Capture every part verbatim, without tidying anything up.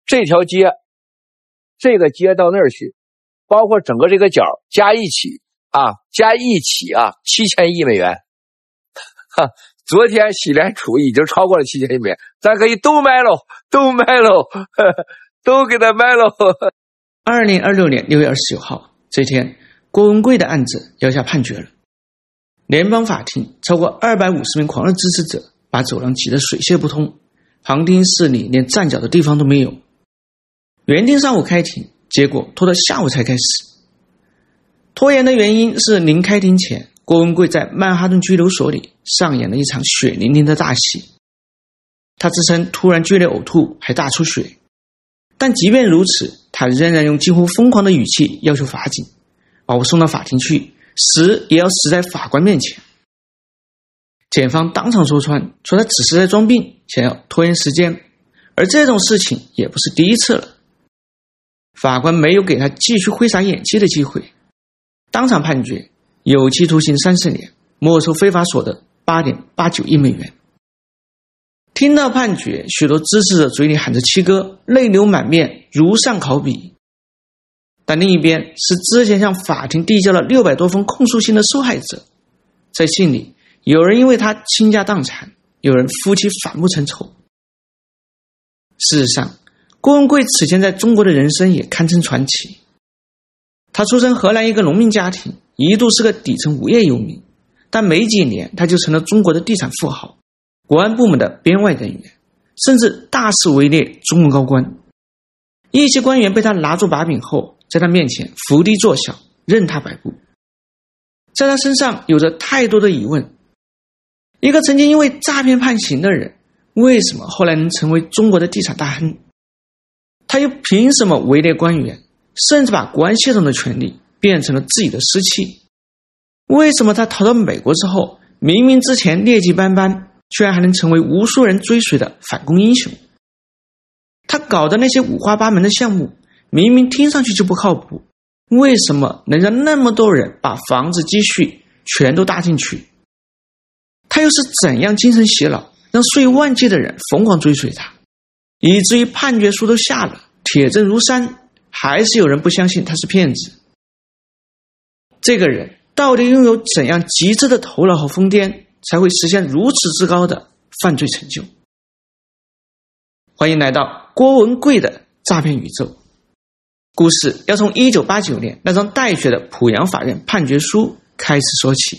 这条街，这个街到那儿去，包括整个这个角加一起啊，加一起啊，七千亿美元。哈，昨天喜联储已经超过了七千亿美元，咱可以都卖喽，都卖喽，都给他卖喽。 二零二六年六月二十九号这天，郭文贵的案子要下判决了。联邦法庭超过二百五十名狂热支持者把走廊挤得水泄不通，旁听室里连站脚的地方都没有。原定上午开庭，结果拖到下午才开始。拖延的原因是临开庭前，郭文贵在曼哈顿拘留所里上演了一场血淋淋的大戏。他自称突然剧烈呕吐，还大出血。但即便如此，他仍然用几乎疯狂的语气要求法警把我送到法庭去，死也要死在法官面前。检方当场说穿，说他只是在装病，想要拖延时间，而这种事情也不是第一次了。法官没有给他继续挥洒演技的机会，当场判决有期徒刑三十年，没收非法所得 八点八九亿美元。听到判决，许多支持者嘴里喊着七哥，泪流满面，如上考妣。但另一边是之前向法庭递交了六百多封控诉信的受害者，在信里，有人因为他倾家荡产，有人夫妻反目成仇。事实上，郭文贵此前在中国的人生也堪称传奇。他出身荷兰一个农民家庭，一度是个底层无业游民，但没几年他就成了中国的地产富豪，国安部门的编外人员，甚至大肆围猎中共高官。一些官员被他拿住把柄后，在他面前伏低作小，任他摆布。在他身上有着太多的疑问，一个曾经因为诈骗判刑的人，为什么后来能成为中国的地产大亨？他又凭什么围猎官员，甚至把国安系统的权力变成了自己的私器？为什么他逃到美国之后，明明之前劣迹斑斑，居然还能成为无数人追随的反共英雄？他搞的那些五花八门的项目，明明听上去就不靠谱，为什么能让那么多人把房子积蓄全都搭进去？他又是怎样精神洗脑，让数以万计的人疯狂追随他，以至于判决书都下了，铁证如山，还是有人不相信他是骗子？这个人到底拥有怎样极致的头脑和疯癫，才会实现如此之高的犯罪成就？欢迎来到郭文贵的诈骗宇宙。故事要从一九八九年那张带血的濮阳法院判决书开始说起。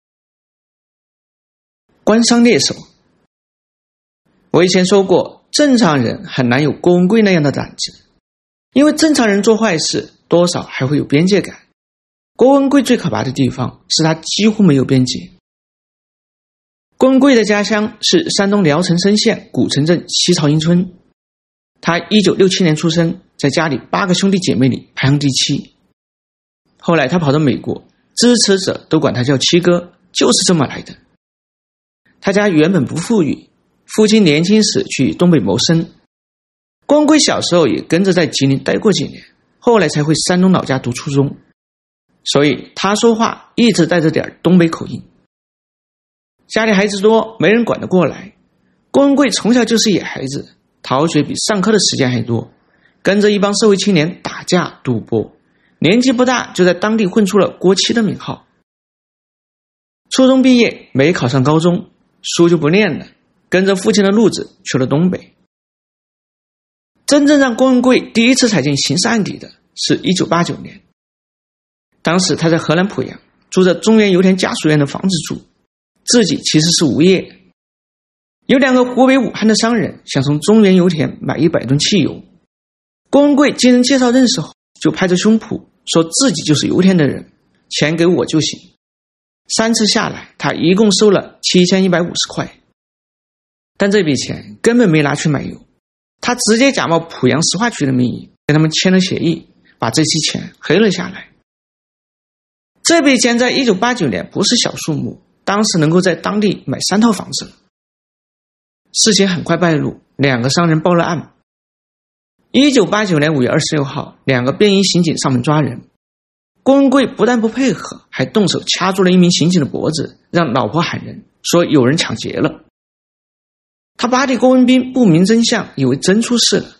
官商猎手。我以前说过，正常人很难有郭文贵那样的胆子，因为正常人做坏事多少还会有边界感。郭文贵最可怕的地方是他几乎没有边界。郭文贵的家乡是山东聊城莘县古城镇西曹营村，他一九六七年出生，在家里八个兄弟姐妹里排行第七。后来他跑到美国，支持者都管他叫七哥，就是这么来的。他家原本不富裕，父亲年轻时去东北谋生，郭文贵小时候也跟着在吉林待过几年，后来才回山东老家读初中，所以他说话一直带着点东北口音。家里孩子多，没人管得过来，郭文贵从小就是野孩子，逃学比上课的时间还多，跟着一帮社会青年打架赌博，年纪不大就在当地混出了国七的名号。初中毕业没考上高中，书就不念了，跟着父亲的路子去了东北。真正让郭文贵第一次踩进刑事案底的是一九八九年，当时他在河南濮阳住着中原油田家属院的房子住，自己其实是无业。有两个湖北武汉的商人想从中原油田买一百吨汽油，郭文贵经人介绍认识后，就拍着胸脯说自己就是油田的人，钱给我就行。三次下来，他一共收了七千一百五十块，但这笔钱根本没拿去买油，他直接假冒濮阳石化局的名义跟他们签了协议，把这期钱黑了下来。这笔钱在一九八九年不是小数目，当时能够在当地买三套房子了。事情很快败露，两个商人报了案。一九八九年五月二十六号，两个便衣刑警上门抓人，郭文贵不但不配合，还动手掐住了一名刑警的脖子，让老婆喊人，说有人抢劫了。他巴蒂郭文斌不明真相，以为真出事了，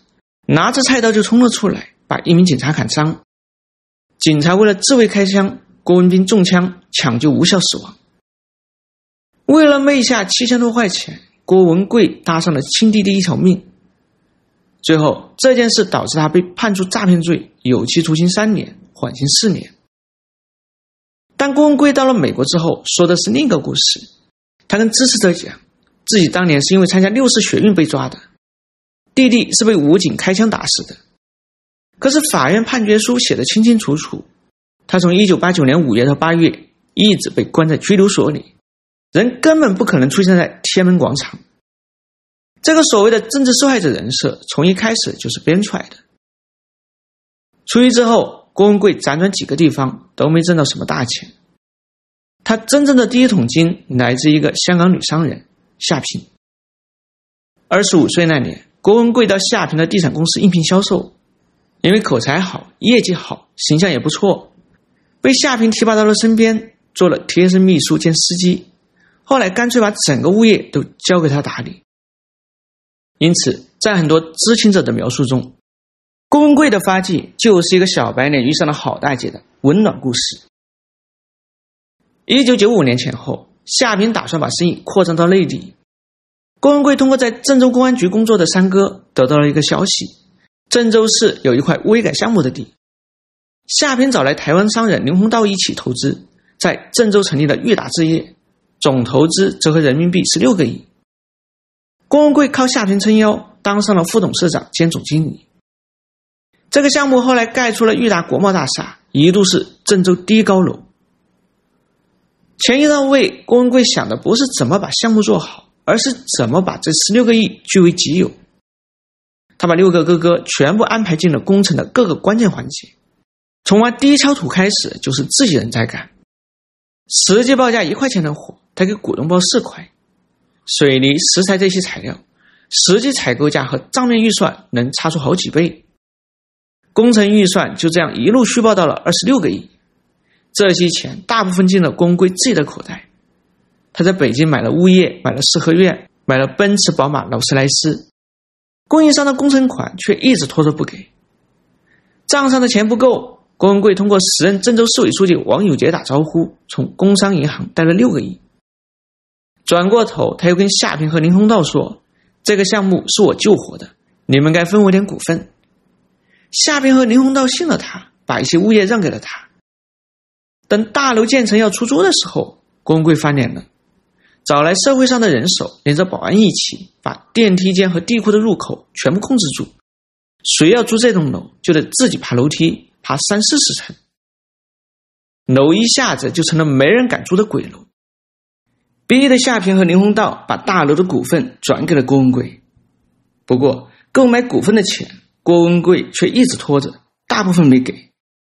拿着菜刀就冲了出来，把一名警察砍伤。警察为了自卫开枪，郭文斌中枪抢救无效死亡。为了昧下七千多块钱，郭文贵搭上了亲弟弟一条命。最后这件事导致他被判处诈骗罪，有期徒刑三年，缓刑四年。但郭文贵到了美国之后，说的是另一个故事。他跟支持者讲，自己当年是因为参加六四学运被抓的，弟弟是被武警开枪打死的。可是法院判决书写得清清楚楚，他从一九八九年五月到八月一直被关在拘留所里，人根本不可能出现在天安门广场。这个所谓的政治受害者人设从一开始就是编出来的。出狱之后，郭文贵辗转几个地方都没挣到什么大钱。他真正的第一桶金来自一个香港女商人夏萍。二十五岁那年，郭文贵到夏萍的地产公司应聘销售，因为口才好，业绩好，形象也不错，被夏萍提拔到了身边，做了贴身秘书兼司机，后来干脆把整个物业都交给他打理。因此在很多知情者的描述中，郭文贵的发迹就是一个小白脸遇上了好大姐的温暖故事。一九九五年前后，夏萍打算把生意扩张到内地。郭文贵通过在郑州公安局工作的三哥得到了一个消息，郑州市有一块微改项目的地。夏萍找来台湾商人林鸿道一起投资，在郑州成立了裕达置业，总投资折合人民币十六个亿。郭文贵靠夏萍撑腰，当上了副董事长兼总经理。这个项目后来盖出了裕达国贸大厦，一度是郑州第一高楼。钱一到位，郭文贵想的不是怎么把项目做好，而是怎么把这十六个亿据为己有。他把六个哥哥全部安排进了工程的各个关键环节，从挖第一锹土开始就是自己人在干。实际报价一块钱的活，他给股东报四块。水泥、石材这些材料，实际采购价和账面预算能差出好几倍。工程预算就这样一路虚报到了二十六个亿。这些钱大部分进了郭文贵自己的口袋。他在北京买了物业，买了四合院，买了奔驰、宝马、劳斯莱斯。供应商的工程款却一直拖着不给。账上的钱不够，郭文贵通过时任郑州市委书记王有杰打招呼，从工商银行贷了六个亿。转过头，他又跟夏萍和林鸿道说，这个项目是我救活的，你们该分我点股份。夏萍和林鸿道信了他，把一些物业让给了他。等大楼建成要出租的时候，郭文贵翻脸了，找来社会上的人手，连着保安一起把电梯间和地库的入口全部控制住。谁要租这栋楼，就得自己爬楼梯，爬三四十层。楼一下子就成了没人敢租的鬼楼。逼得夏萍和林鸿道把大楼的股份转给了郭文贵。不过购买股份的钱，郭文贵却一直拖着，大部分没给。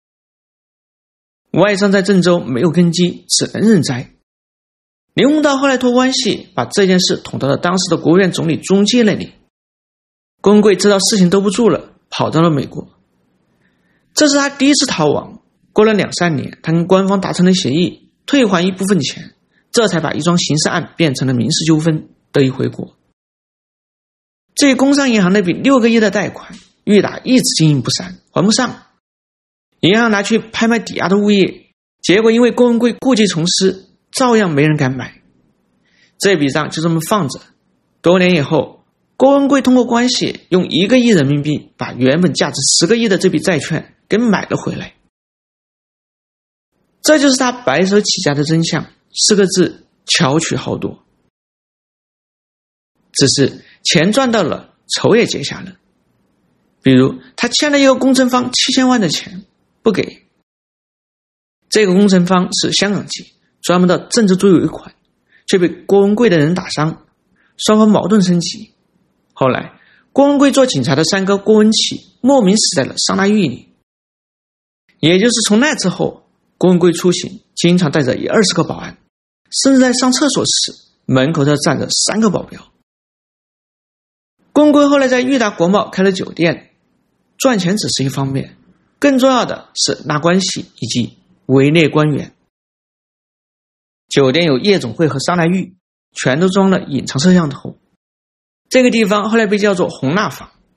外商在郑州没有根基，只能认栽。林鸿道后来托关系把这件事捅到了当时的国务院总理朱镕基那里。郭文贵知道事情兜不住了，跑到了美国。这是他第一次逃亡。过了两三年，他跟官方达成了协议，退还一部分钱，这才把一桩刑事案变成了民事纠纷，得以回国。至于工商银行那笔六个亿的贷款，裕达一直经营不善，还不上。银行拿去拍卖抵押的物业，结果因为郭文贵故技重施，照样没人敢买。这笔账就这么放着。多年以后，郭文贵通过关系用一个亿人民币把原本价值十个亿的这笔债券给买了回来。这就是他白手起家的真相，四个字：巧取豪夺。只是钱赚到了，仇也结下了。比如他欠了一个工程方七千万的钱，不给。这个工程方是香港籍，专门到郑州追尾款，却被郭文贵的人打伤，双方矛盾升级。后来郭文贵做警察的三哥郭文启莫名死在了桑拿狱里。也就是从那之后，郭文贵出行经常带着一二十个保安，甚至在上厕所时门口都站着三个保镖。郭文贵后来在裕达国贸开了酒店，赚钱只是一方面，更重要的是拉关系以及围猎官员。酒店有夜总会和桑拿浴，全都装了隐藏摄像头。这个地方后来被叫做红蜡坊，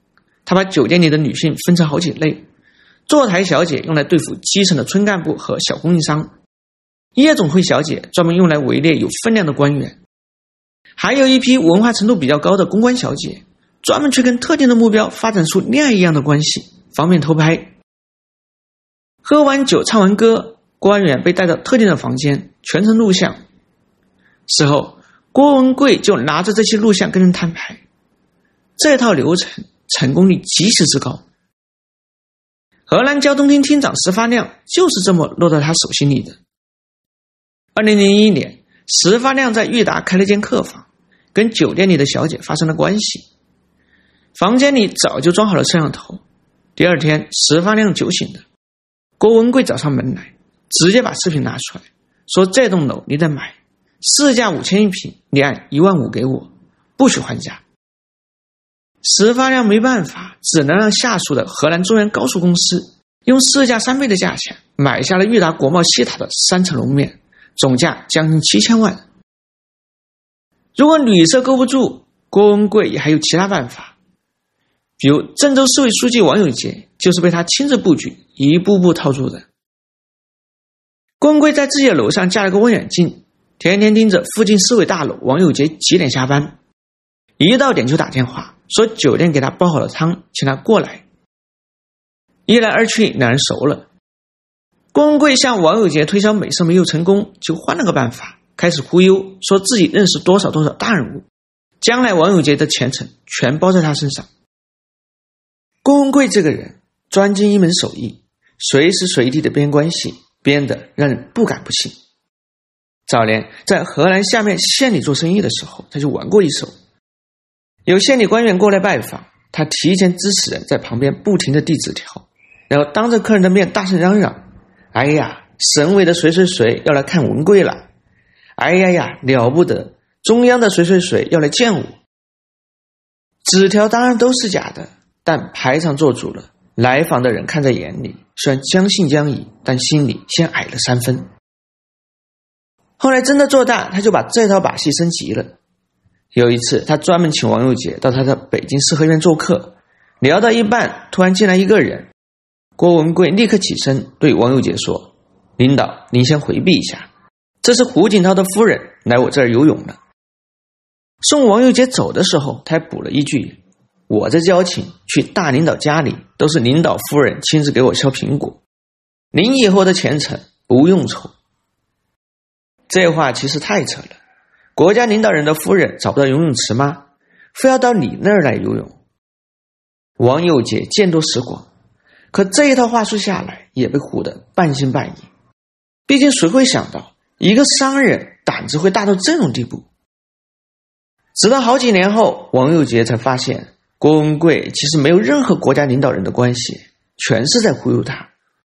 他把酒店里的女性分成好几类，坐台小姐用来对付基层的村干部和小供应商，夜总会小姐专门用来围猎有分量的官员，还有一批文化程度比较高的公关小姐，专门去跟特定的目标发展出恋爱一样的关系，方便偷拍。喝完酒唱完歌，官员被带到特定的房间，全程录像。事后郭文贵就拿着这些录像跟人摊牌，这套流程成功率极其之高。荷兰交通厅厅长石发亮就是这么落到他手心里的。二零零一年，石发亮在裕达开了间客房，跟酒店里的小姐发生了关系。房间里早就装好了摄像头。第二天，石发亮酒醒了，郭文贵找上门来，直接把视频拿出来，说这栋楼你得买，市价五千一平，你按一万五给我，不许还价。石发亮没办法，只能让下属的荷兰中原高速公司用市价三倍的价钱买下了裕达国贸西塔的三层楼面，总价将近七千万。如果旅社勾不住，郭文贵也还有其他办法，比如郑州市委书记王有杰就是被他亲自布局一步步套住的。郭文贵在自己的楼上架了个望远镜，天天盯着附近市委大楼王有杰几点下班，一到点就打电话说酒店给他煲好了汤，请他过来。一来二去，两人熟了。郭文贵向王有杰推销美色没有成功，就换了个办法，开始忽悠，说自己认识多少多少大人物，将来王有杰的前程全包在他身上。郭文贵这个人专精一门手艺，随时随地的编关系，编得让人不敢不信。早年在荷兰下面县里做生意的时候，他就玩过一手。有县里官员过来拜访，他提前指使人在旁边不停地递纸条，然后当着客人的面大声嚷嚷：哎呀，省委的谁谁谁要来看文贵了，哎呀呀，了不得，中央的谁谁谁要来见我。纸条当然都是假的，但排场做主了，来访的人看在眼里，虽然将信将疑，但心里先矮了三分。后来真的做大，他就把这套把戏升级了。有一次，他专门请王有杰到他的北京四合院做客，聊到一半，突然进来一个人。郭文贵立刻起身对王有杰说：领导，您先回避一下，这是胡锦涛的夫人来我这儿游泳了。送王有杰走的时候，他还补了一句：我这交情，去大领导家里都是领导夫人亲自给我削苹果，您以后的前程不用愁。这话其实太扯了，国家领导人的夫人找不到游泳池吗？非要到你那儿来游泳？王有杰见多识广，可这一套话术下来也被唬得半信半疑。毕竟谁会想到一个商人胆子会大到这种地步？直到好几年后，王有杰才发现郭文贵其实没有任何国家领导人的关系，全是在忽悠他。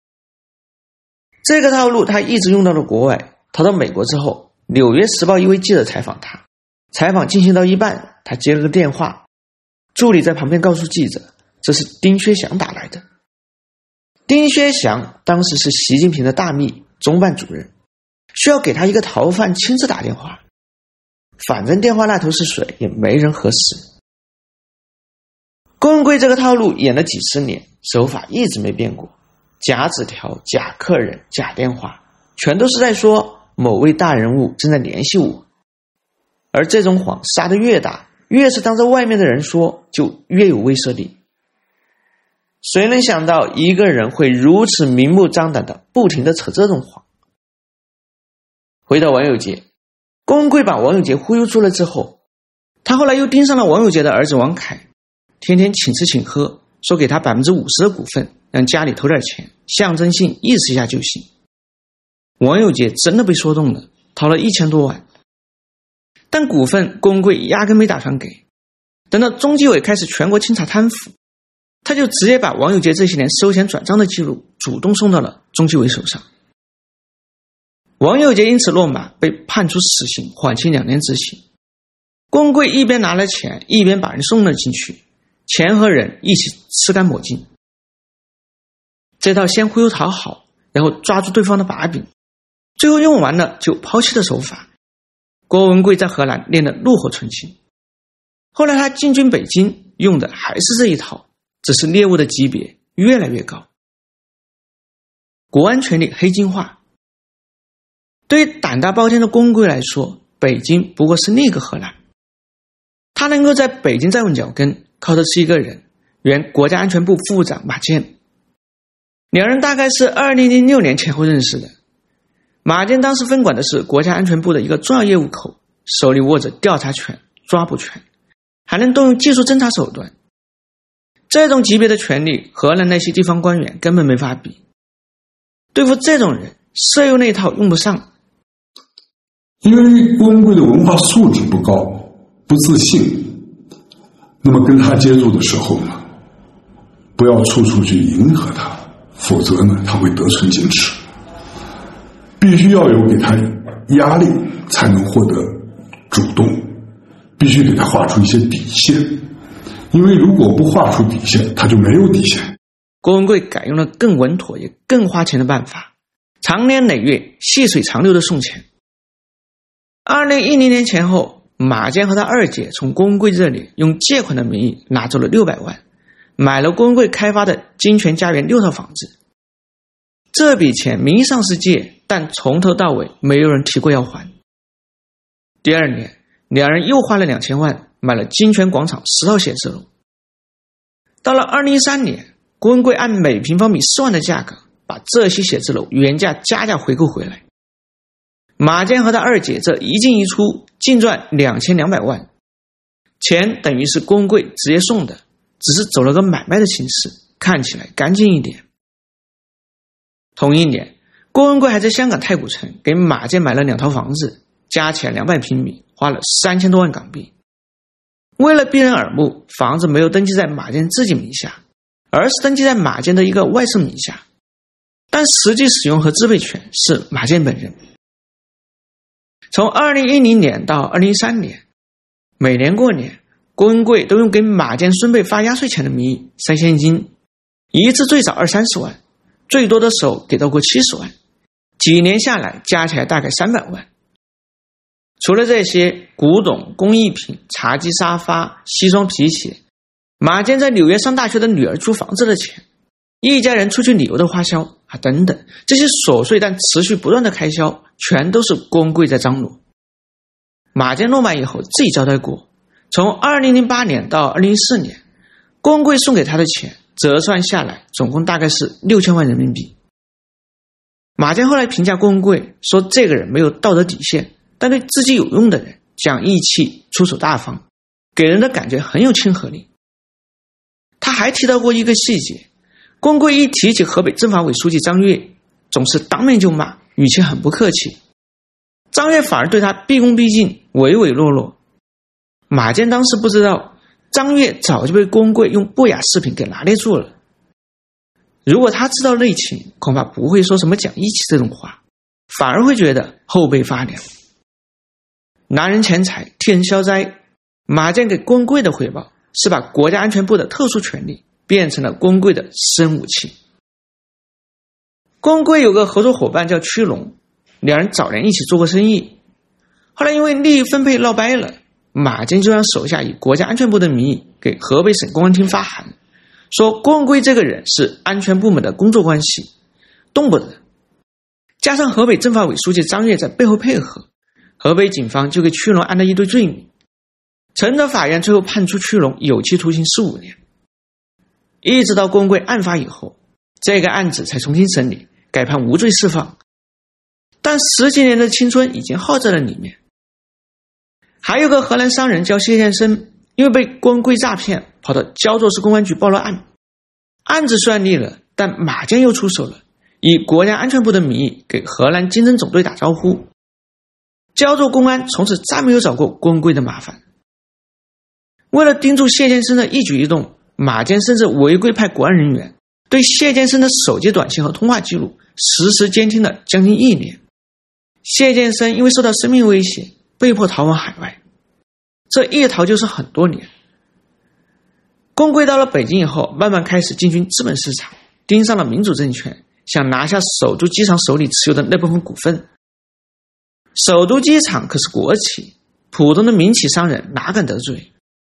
这个套路他一直用到了国外。逃到美国之后，纽约时报一位记者采访他，采访进行到一半，他接了个电话，助理在旁边告诉记者，这是丁薛祥打来的。丁薛祥当时是习近平的大秘，中办主任，需要给他一个逃犯亲自打电话，反正电话那头是谁也没人核实。郭文贵这个套路演了几十年，手法一直没变过，假纸条、假客人、假电话，全都是在说某位大人物正在联系我。而这种谎撒得越大，越是当着外面的人说，就越有威慑力。谁能想到一个人会如此明目张胆的不停地扯这种谎？回到王有杰，郭文贵把王有杰忽悠出来之后，他后来又盯上了王有杰的儿子王凯，天天请吃请喝，说给他 百分之五十 的股份，让家里投点钱，象征性意思一下就行。王有杰真的被说动了，掏了一千多万，但股份郭文贵压根没打算给。等到中纪委开始全国清查贪腐，他就直接把王有杰这些年收钱转账的记录主动送到了中纪委手上。王有杰因此落马，被判处死刑，缓期两年执行。郭文贵一边拿了钱，一边把人送了进去，钱和人一起吃干抹净。这套先忽悠讨好，然后抓住对方的把柄，最后用完了就抛弃的手法，郭文贵在荷兰练得炉火纯青。后来他进军北京，用的还是这一套， 只是猎物的级别越来越高。国安权力黑金化。对于胆大包天的公贵来说，北京不过是另一个荷兰。他能够在北京站稳脚跟，靠的是一个人，原国家安全部副部长马建。两人大概是二零零六年前后认识的。马建当时分管的是国家安全部的一个重要业务口，手里握着调查权、抓捕权，还能动用技术侦查手段。这种级别的权力，荷兰那些地方官员根本没法比。对付这种人，色诱那一套用不上。 因为郭文贵的文化素质不高，不自信，那么跟他接触的时候呢，不要处处去迎合他，否则呢，他会得寸进尺。必须要有给他压力，才能获得主动。必须给他画出一些底线，因为如果不画出底线，他就没有底线。 郭文贵改用了更稳妥也更花钱的办法，长年累月、细水长流的送钱。二零一零年前后，马建和他二姐从郭文贵这里用借款的名义拿走了六百万，买了郭文贵开发的金泉家园六套房子。这笔钱名义上是借，但从头到尾没有人提过要还。第二年，两人又花了两千万买了金泉广场十套写字楼。到了二零一三年，郭文贵按每平方米四万的价格把这些写字楼原价加价回购回来。马建和他二姐这一进一出，净赚两千两百万，钱等于是郭文贵直接送的，只是走了个买卖的形式，看起来干净一点。同一年，郭文贵还在香港太古城给马建买了两套房子，加起来两百平米，花了三千多万港币。为了避人耳目，房子没有登记在马建自己名下，而是登记在马建的一个外甥名下，但实际使用和支配权是马建本人。从二零一零年到二零一三年，每年过年，郭文贵都用给马建孙辈发压岁钱的名义塞现金，一次最少二三十万，最多的时候给到过七十万，几年下来加起来大概三百万。除了这些古董、工艺品、茶几、沙发、西装皮鞋，马建在纽约上大学的女儿租房子的钱，一家人出去旅游的花销啊等等，这些琐碎但持续不断的开销，全都是郭文贵在张罗。马建落马以后自己交代过，从二零零八年到二零一四年，郭文贵送给他的钱折算下来总共大概是六千万人民币。马建后来评价郭文贵说，这个人没有道德底线，但对自己有用的人讲义气，出手大方，给人的感觉很有亲和力。他还提到过一个细节，郭文贵一提起河北政法委书记张悦，总是当面就骂，语气很不客气。张悦反而对他毕恭毕敬，唯唯诺诺。马建当时不知道，张悦早就被郭文贵用不雅视频给拿捏住了。如果他知道内情，恐怕不会说什么讲义气这种话，反而会觉得后背发凉。拿人钱财，替人消灾。马建给郭文贵的回报是把国家安全部的特殊权力变成了郭文贵的私人武器。郭文贵有个合作伙伴叫屈龙，两人早年一起做过生意，后来因为利益分配闹掰了，马建就让手下以国家安全部的名义给河北省公安厅发函，说郭文贵这个人是安全部门的工作关系，动不得。加上河北政法委书记张悦在背后配合，河北警方就给屈龙安了一堆罪名。承德法院最后判处屈龙有期徒刑十五年。一直到郭文贵案发以后，这个案子才重新审理，改判无罪释放。但十几年的青春已经耗在了里面。还有个荷兰商人叫谢建生，因为被郭文贵诈骗，跑到焦作市公安局报了案。案子算立了，但马建又出手了，以国家安全部的名义给荷兰经侦总队打招呼。焦作公安从此再没有找过郭文贵的麻烦。为了盯住谢建生的一举一动，马建甚至违规派国安人员对谢建生的手机短信和通话记录实时监听了将近一年。谢建生因为受到生命威胁，被迫逃往海外，这一逃就是很多年。郭文贵到了北京以后，慢慢开始进军资本市场，盯上了民主政权，想拿下首都机场手里持有的那部分股份。首都机场可是国企，普通的民企商人哪敢得罪？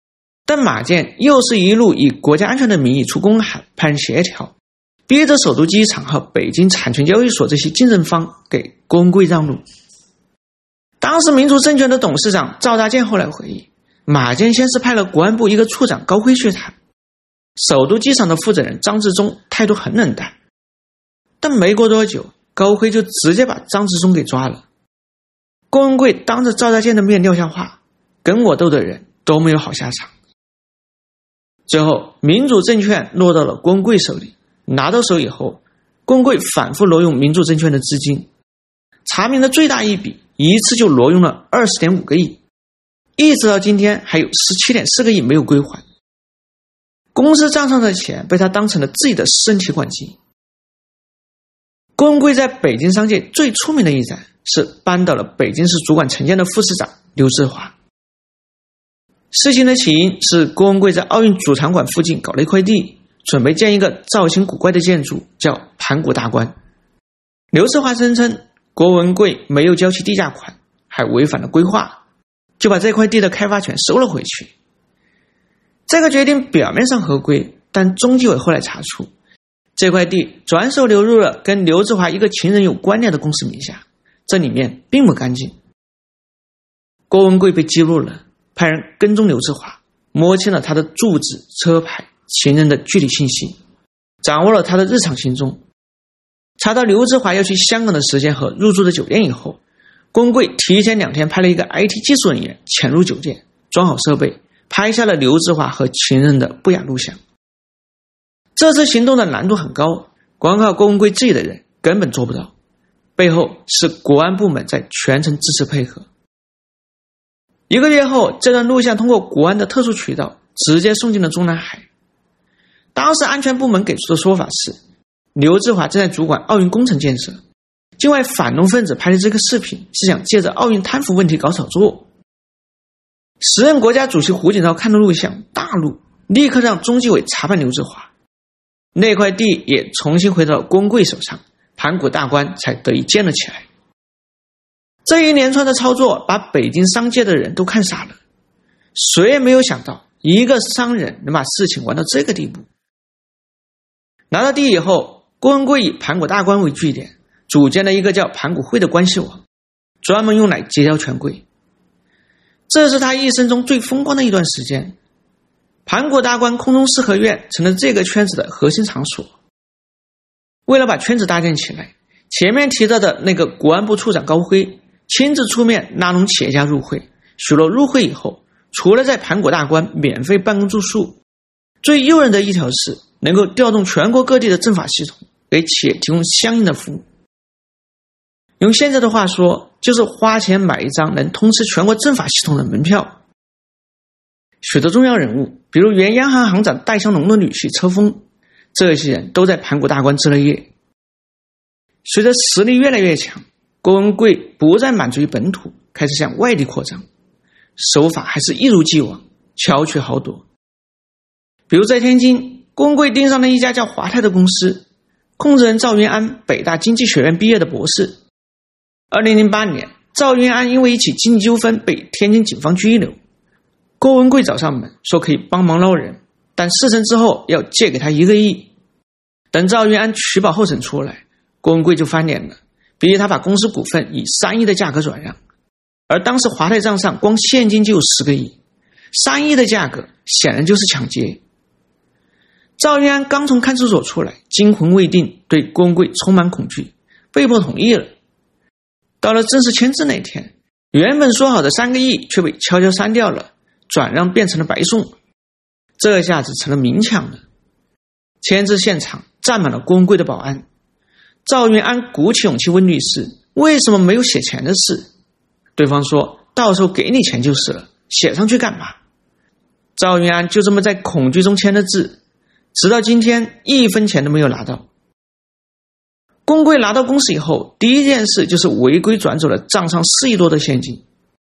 但马建又是一路以国家安全的名义出公函派人协调，逼着首都机场和北京产权交易所这些竞争方给郭文贵让路。当时民主政权的董事长赵大健后来回忆，马建先是派了国安部一个处长高辉去谈，首都机场的负责人张治中态度很冷淡，但没过多久，高辉就直接把张治中给抓了。郭文贵当着赵大健的面撂下话，跟我斗的人都没有好下场。最后民主证券落到了郭文贵手里，拿到手以后，郭文贵反复挪用民主证券的资金，查明的最大一笔一次就挪用了 二十点五个亿，一直到今天还有 十七点四个亿没有归还。公司账上的钱被他当成了自己的私人提款机。郭文贵在北京商界最出名的一战是扳倒了北京市主管城建的副市长刘志华。事情的起因是郭文贵在奥运主场馆附近搞了一块地，准备建一个造型古怪的建筑，叫盘古大观。刘志华声称郭文贵没有交齐地价款，还违反了规划，就把这块地的开发权收了回去。这个决定表面上合规，但中纪委后来查出，这块地转手流入了跟刘志华一个情人有关联的公司名下，这里面并不干净。郭文贵被激怒了，派人跟踪刘志华，摸清了他的住址、车牌、情人的具体信息，掌握了他的日常行踪。查到刘志华要去香港的时间和入住的酒店以后，郭文贵提前两天派了一个 I T 技术人员潜入酒店，装好设备，拍下了刘志华和情人的不雅录像。这次行动的难度很高，光靠郭文贵自己的人根本做不到，背后是国安部门在全程支持配合。一个月后，这段录像通过国安的特殊渠道直接送进了中南海。当时安全部门给出的说法是，刘志华正在主管奥运工程建设，境外反动分子拍的这个视频是想借着奥运贪腐问题搞炒作。时任国家主席胡锦涛看到录像大怒，立刻让中纪委查办刘志华，那块地也重新回到了郭文贵手上，盘古大观才得以建了起来。这一连串的操作把北京商界的人都看傻了，谁也没有想到一个商人能把事情玩到这个地步。拿到地以后，郭文贵以盘古大观为据点，组建了一个叫盘古会的关系网，专门用来结交权贵。这是他一生中最风光的一段时间。盘古大观空中四合院成了这个圈子的核心场所。为了把圈子搭建起来，前面提到的那个国安部处长高辉亲自出面拉拢企业家入会，许诺入会以后，除了在盘古大观免费办公住宿，最诱人的一条是能够调动全国各地的政法系统，给企业提供相应的服务。用现在的话说，就是花钱买一张能通吃全国政法系统的门票。许多重要人物，比如原央行行长戴相龙的女婿车峰，这些人都在盘古大观置了业。随着实力越来越强，郭文贵不再满足于本土，开始向外地扩张，手法还是一如既往，巧取豪夺。比如在天津，郭文贵盯上了一家叫华泰的公司，控制人赵云安北大经济学院毕业的博士。二零零八年，赵云安因为一起经济纠纷被天津警方拘留，郭文贵找上门说可以帮忙捞人，但事成之后要借给他一个亿。等赵云安取保候审出来，郭文贵就翻脸了，逼他把公司股份以三亿的价格转让，而当时华泰账上光现金就有十个亿，三亿的价格显然就是抢劫。赵云安刚从看守所出来，惊魂未定，对郭文贵充满恐惧，被迫同意了。到了正式签字那天，原本说好的三个亿却被悄悄删掉了，转让变成了白送，这下子成了明抢了。签字现场站满了郭文贵的保安。赵云安鼓起勇气问律师，为什么没有写钱的事？对方说，到时候给你钱就是了，写上去干嘛？赵云安就这么在恐惧中签了字，直到今天一分钱都没有拿到。郭文贵拿到公司以后，第一件事就是违规转走了账上四亿多的现金。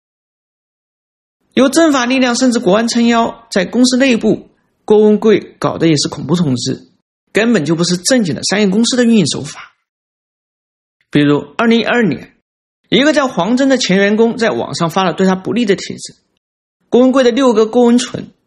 由政法力量甚至国安撑腰，在公司内部，郭文贵搞的也是恐怖统治，根本就不是正经的商业公司的运营手法。比如二零一二年，一个叫黄峥的前员工在网上发了对他不利的帖子，郭文贵的六哥郭文纯把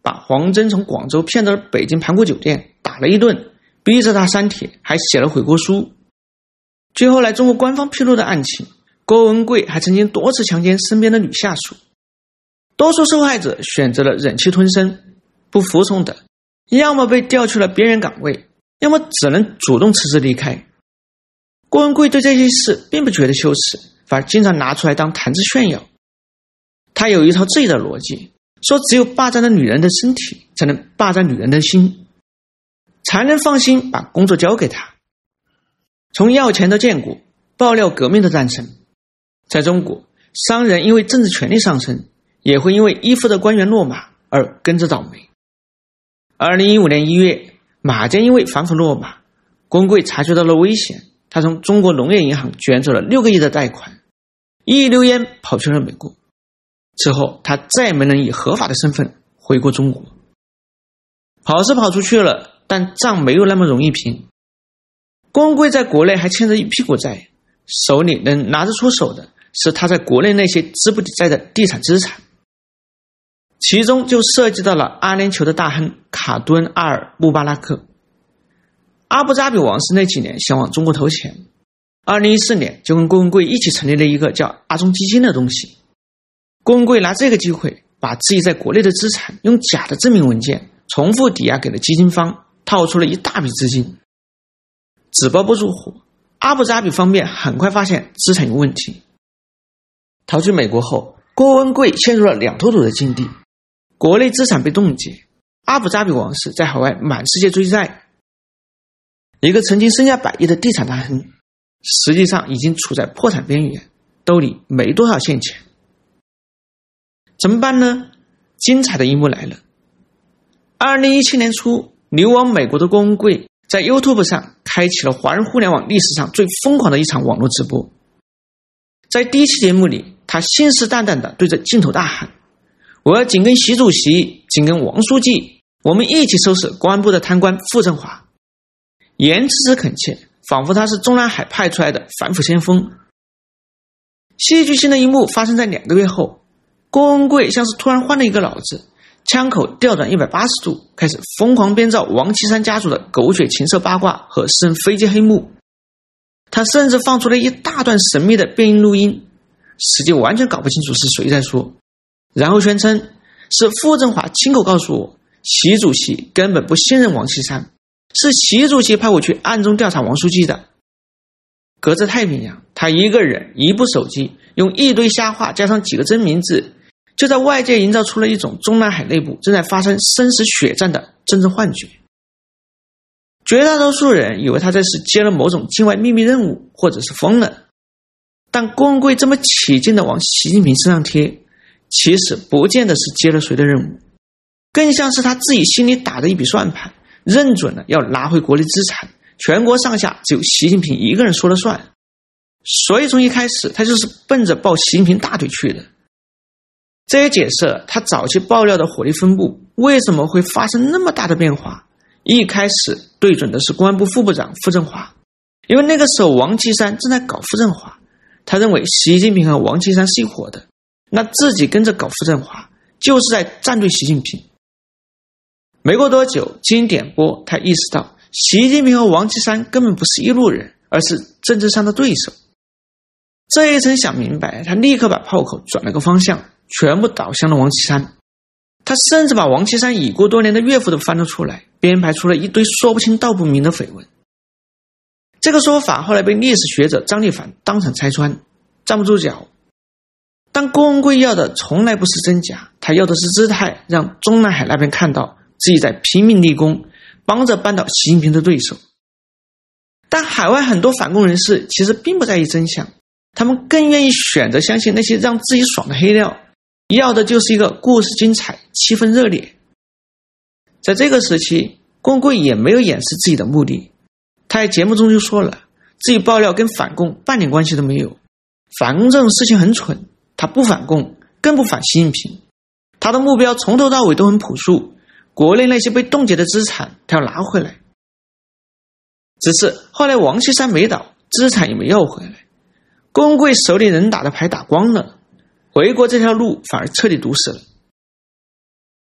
把黄峥从广州骗到了北京盘古酒店，打了一顿，逼着他删帖，还写了悔过书。据后来中国官方披露的案情，郭文贵还曾经多次强奸身边的女下属。多数受害者选择了忍气吞声，不服从的要么被调去了边缘岗位，要么只能主动辞职离开。郭文贵对这些事并不觉得羞耻，反而经常拿出来当谈资炫耀。他有一套自己的逻辑，说只有霸占了女人的身体，才能霸占女人的心，才能放心把工作交给他。从要钱的建国，爆料革命的诞生。在中国，商人因为政治权力上升，也会因为依附的官员落马而跟着倒霉。二零一五年一月，马坚因为反腐落马，郭文贵察觉到了危险，他从中国农业银行卷走了六个亿的贷款，一溜烟跑去了美国。之后他再也没能以合法的身份回过中国。跑是跑出去了，但账没有那么容易平。郭文贵在国内还欠着一屁股债，手里能拿得出手的是他在国内那些资不抵债的地产资产，其中就涉及到了阿联酋的大亨卡敦阿尔穆巴拉克。阿布扎比王室那几年想往中国投钱，二零一四年就跟郭文贵一起成立了一个叫阿中基金的东西。郭文贵拿这个机会把自己在国内的资产用假的证明文件重复抵押给了基金方，套出了一大笔资金。纸包不住火，阿布扎比方面很快发现资产有问题。逃去美国后，郭文贵陷入了两头堵的境地，国内资产被冻结，阿布扎比王室在海外满世界追债。一个曾经身价百亿的地产大亨，实际上已经处在破产边缘，兜里没多少现钱。怎么办呢？精彩的一幕来了。二零一七年初，流亡美国的郭文贵在 YouTube 上开启了华人互联网历史上最疯狂的一场网络直播。在第一期节目里，他信誓旦旦地对着镜头大喊：我要紧跟习主席，紧跟王书记，我们一起收拾公安部的贪官傅政华。言辞恳切，仿佛他是中南海派出来的反腐先锋。戏剧性的一幕发生在两个月后，郭文贵像是突然换了一个脑子，枪口调转一百八十度，开始疯狂编造王岐山家族的狗血情色八卦和私人飞机黑幕。他甚至放出了一大段神秘的变音录音，实际完全搞不清楚是谁在说，然后宣称是傅政华亲口告诉我，习主席根本不信任王岐山，是习主席派我去暗中调查王书记的。隔着太平洋，他一个人一部手机，用一堆瞎话加上几个真名字，就在外界营造出了一种中南海内部正在发生生死血战的政治幻觉。绝大多数人以为他这是接了某种境外秘密任务，或者是疯了。但郭文贵这么起劲的往习近平身上贴，其实不见得是接了谁的任务，更像是他自己心里打的一笔算盘，认准了要拿回国内资产，全国上下只有习近平一个人说了算。所以从一开始他就是奔着抱习近平大腿去的。这也解释了他早期爆料的火力分布为什么会发生那么大的变化。一开始对准的是公安部副部长傅政华，因为那个时候王岐山正在搞傅政华，他认为习近平和王岐山是一伙的，那自己跟着搞傅政华就是在站队习近平。没过多久，经点拨，他意识到习近平和王岐山根本不是一路人，而是政治上的对手。这一层想明白，他立刻把炮口转了个方向，全部倒向了王岐山。他甚至把王岐山已故多年的岳父都翻了出来，编排出了一堆说不清道不明的绯闻。这个说法后来被历史学者张立凡当场拆穿，站不住脚。但郭文贵要的从来不是真假，他要的是姿态，让中南海那边看到自己在拼命立功，帮着扳倒习近平的对手。但海外很多反共人士其实并不在意真相，他们更愿意选择相信那些让自己爽的黑料，要的就是一个故事精彩，气氛热烈。在这个时期，郭文贵也没有掩饰自己的目的，他在节目中就说了，自己爆料跟反共半点关系都没有，反共这种事情很蠢，他不反共，更不反习近平，他的目标从头到尾都很朴素，国内那些被冻结的资产他要拿回来。只是后来王岐山没倒，资产也没要回来，郭文贵手里能打的牌打光了，回国这条路反而彻底堵死了。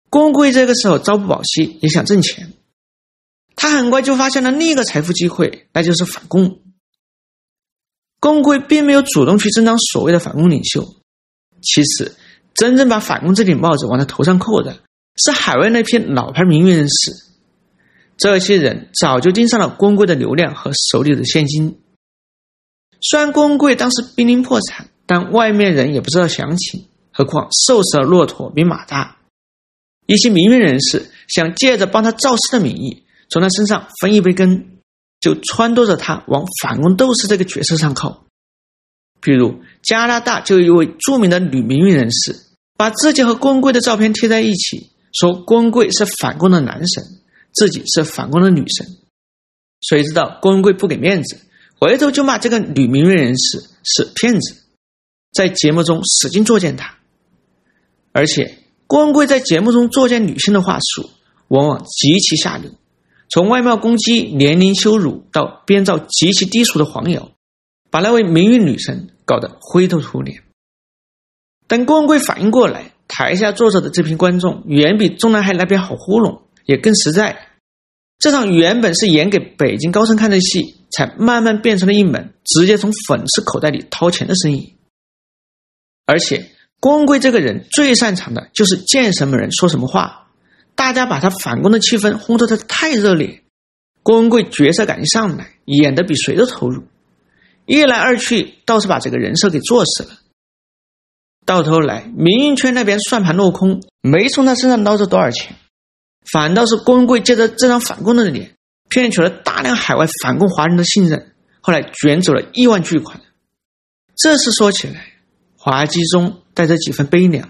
郭文贵这个时候朝不保夕，也想挣钱。他很快就发现了另一个财富机会，那就是反共。郭文贵并没有主动去争当所谓的反共领袖，其实真正把反共这顶帽子往他头上扣的是海外那批老牌名誉人士。这些人早就盯上了郭文贵的流量和手里的现金。虽然郭文贵当时濒临破产，但外面人也不知道详情，何况瘦死的骆驼比马大。一些名誉人士想借着帮他造势的名义，从他身上分一杯羹，就撺掇着他往反共斗士这个角色上靠。比如加拿大就有一位著名的女名誉人士，把自己和郭文贵的照片贴在一起，说郭文贵是反共的男神，自己是反共的女神。谁知道郭文贵不给面子，回头就骂这个女名誉人士是骗子，在节目中使劲作践她。而且郭文贵在节目中作践女性的话术往往极其下流，从外貌攻击、年龄羞辱到编造极其低俗的黄谣，把那位名誉女神搞得灰头土脸。等郭文贵反应过来，台下坐着的这批观众远比中南海那边好糊弄，也更实在。这场原本是演给北京高层看的戏，才慢慢变成了一门直接从粉丝口袋里掏钱的生意。而且郭文贵这个人最擅长的就是见什么人说什么话，大家把他反共的气氛烘托得太热烈，郭文贵角色感一上来，演得比谁都投入，一来二去倒是把这个人设给做死了。到头来民运圈那边算盘落空，没从他身上捞着多少钱，反倒是郭文贵借着这张反共的脸，骗取了大量海外反共华人的信任，后来卷走了亿万巨款。这事说起来滑稽中带着几分悲凉。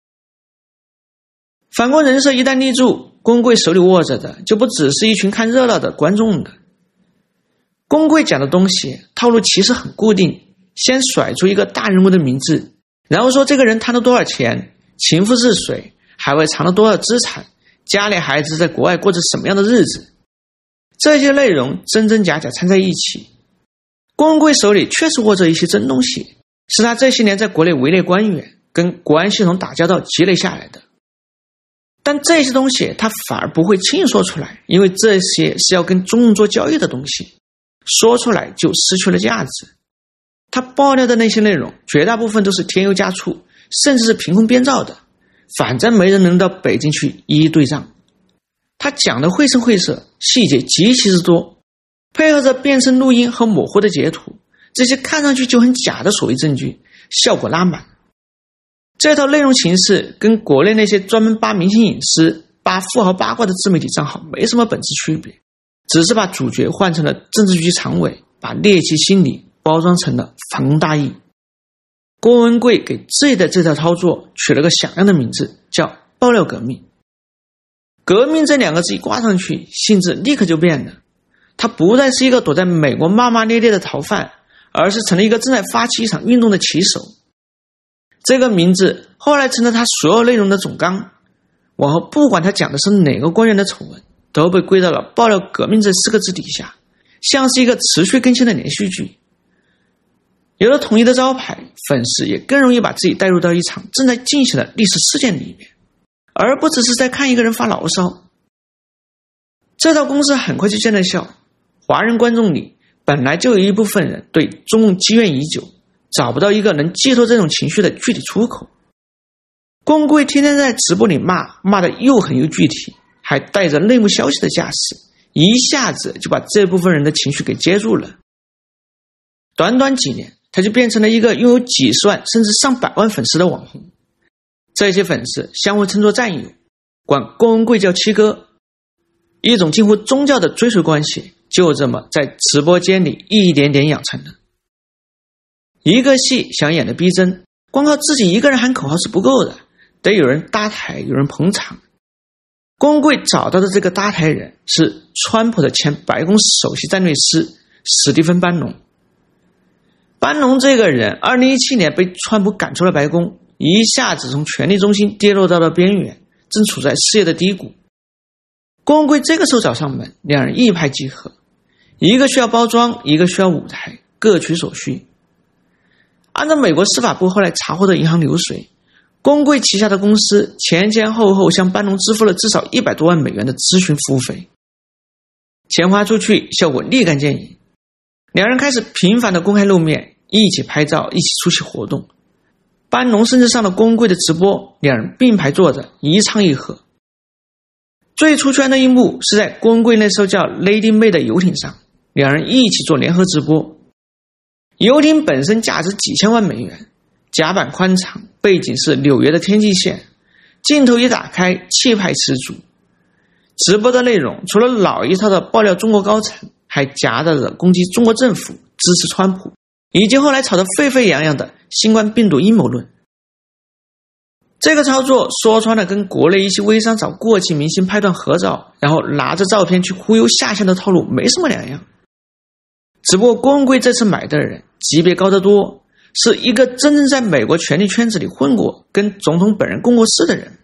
反共人设一旦立住，郭文贵手里握着的就不只是一群看热闹的观众了。郭文贵讲的东西套路其实很固定，先甩出一个大人物的名字，然后说这个人贪了多少钱，情妇是谁，海外藏了多少资产，家里孩子在国外过着什么样的日子。这些内容真真假假掺在一起。郭文贵手里确实握着一些真东西，是他这些年在国内围猎官员跟国安系统打交道积累下来的。但这些东西他反而不会轻易说出来，因为这些是要跟中共做交易的东西，说出来就失去了价值。他爆料的那些内容绝大部分都是添油加醋，甚至是凭空编造的，反正没人能到北京去一一对账。他讲的绘声绘色，细节极其之多，配合着变声录音和模糊的截图，这些看上去就很假的所谓证据，效果拉满。这套内容形式跟国内那些专门扒明星隐私、扒富豪八卦的自媒体账号没什么本质区别，只是把主角换成了政治局常委，把猎奇心理包装成了反共大义。郭文贵给自己的这套操作取了个响亮的名字，叫爆料革命。革命这两个字一挂上去，性质立刻就变了。他不再是一个躲在美国骂骂咧咧的逃犯，而是成了一个正在发起一场运动的旗手。这个名字后来成了他所有内容的总纲，往后不管他讲的是哪个官员的丑闻，都被归到了爆料革命这四个字底下，像是一个持续更新的连续剧。有了统一的招牌，粉丝也更容易把自己带入到一场正在进行的历史事件里面，而不只是在看一个人发牢骚。这套公式很快就见了效，华人观众里本来就有一部分人对中共积怨已久，找不到一个能寄托这种情绪的具体出口。郭文贵天天在直播里骂，骂得又狠又具体，还带着内幕消息的架势，一下子就把这部分人的情绪给接住了。短短几年，他就变成了一个拥有几十万甚至上百万粉丝的网红。这些粉丝相互称作战友，管郭文贵叫七哥，一种近乎宗教的追随关系就这么在直播间里一点点养成了。一个戏想演的逼真，光靠自己一个人喊口号是不够的，得有人搭台，有人捧场。郭文贵找到的这个搭台人是川普的前白宫首席战略师史蒂芬·班农。班农这个人二零一七年被川普赶出了白宫，一下子从权力中心跌落到了边缘，正处在事业的低谷。郭文贵这个时候找上门，两人一拍即合，一个需要包装，一个需要舞台，各取所需。按照美国司法部后来查获的银行流水， 公柜旗下的公司前前后后向班农支付了至少一百多万美元的咨询服务费，钱花出去，效果立竿见影。两人开始频繁的公开露面，一起拍照，一起出席活动。班农甚至上了公柜的直播，两人并排坐着，一唱一和。最出圈的一幕是在公柜那艘叫 Lady May 的游艇上，两人一起做联合直播。游艇本身价值几千万美元，甲板宽敞，背景是纽约的天际线，镜头一打开，气派十足。直播的内容除了老一套的爆料中国高层，还夹杂着攻击中国政府、支持川普，以及后来炒得沸沸扬扬的新冠病毒阴谋论。这个操作说穿了跟国内一些微商找过气明星拍段合照，然后拿着照片去忽悠下线的套路没什么两样。只不过公柜这次买的人级别高得多，是一个真正在美国权力圈子里混过，跟总统本人共过事的人。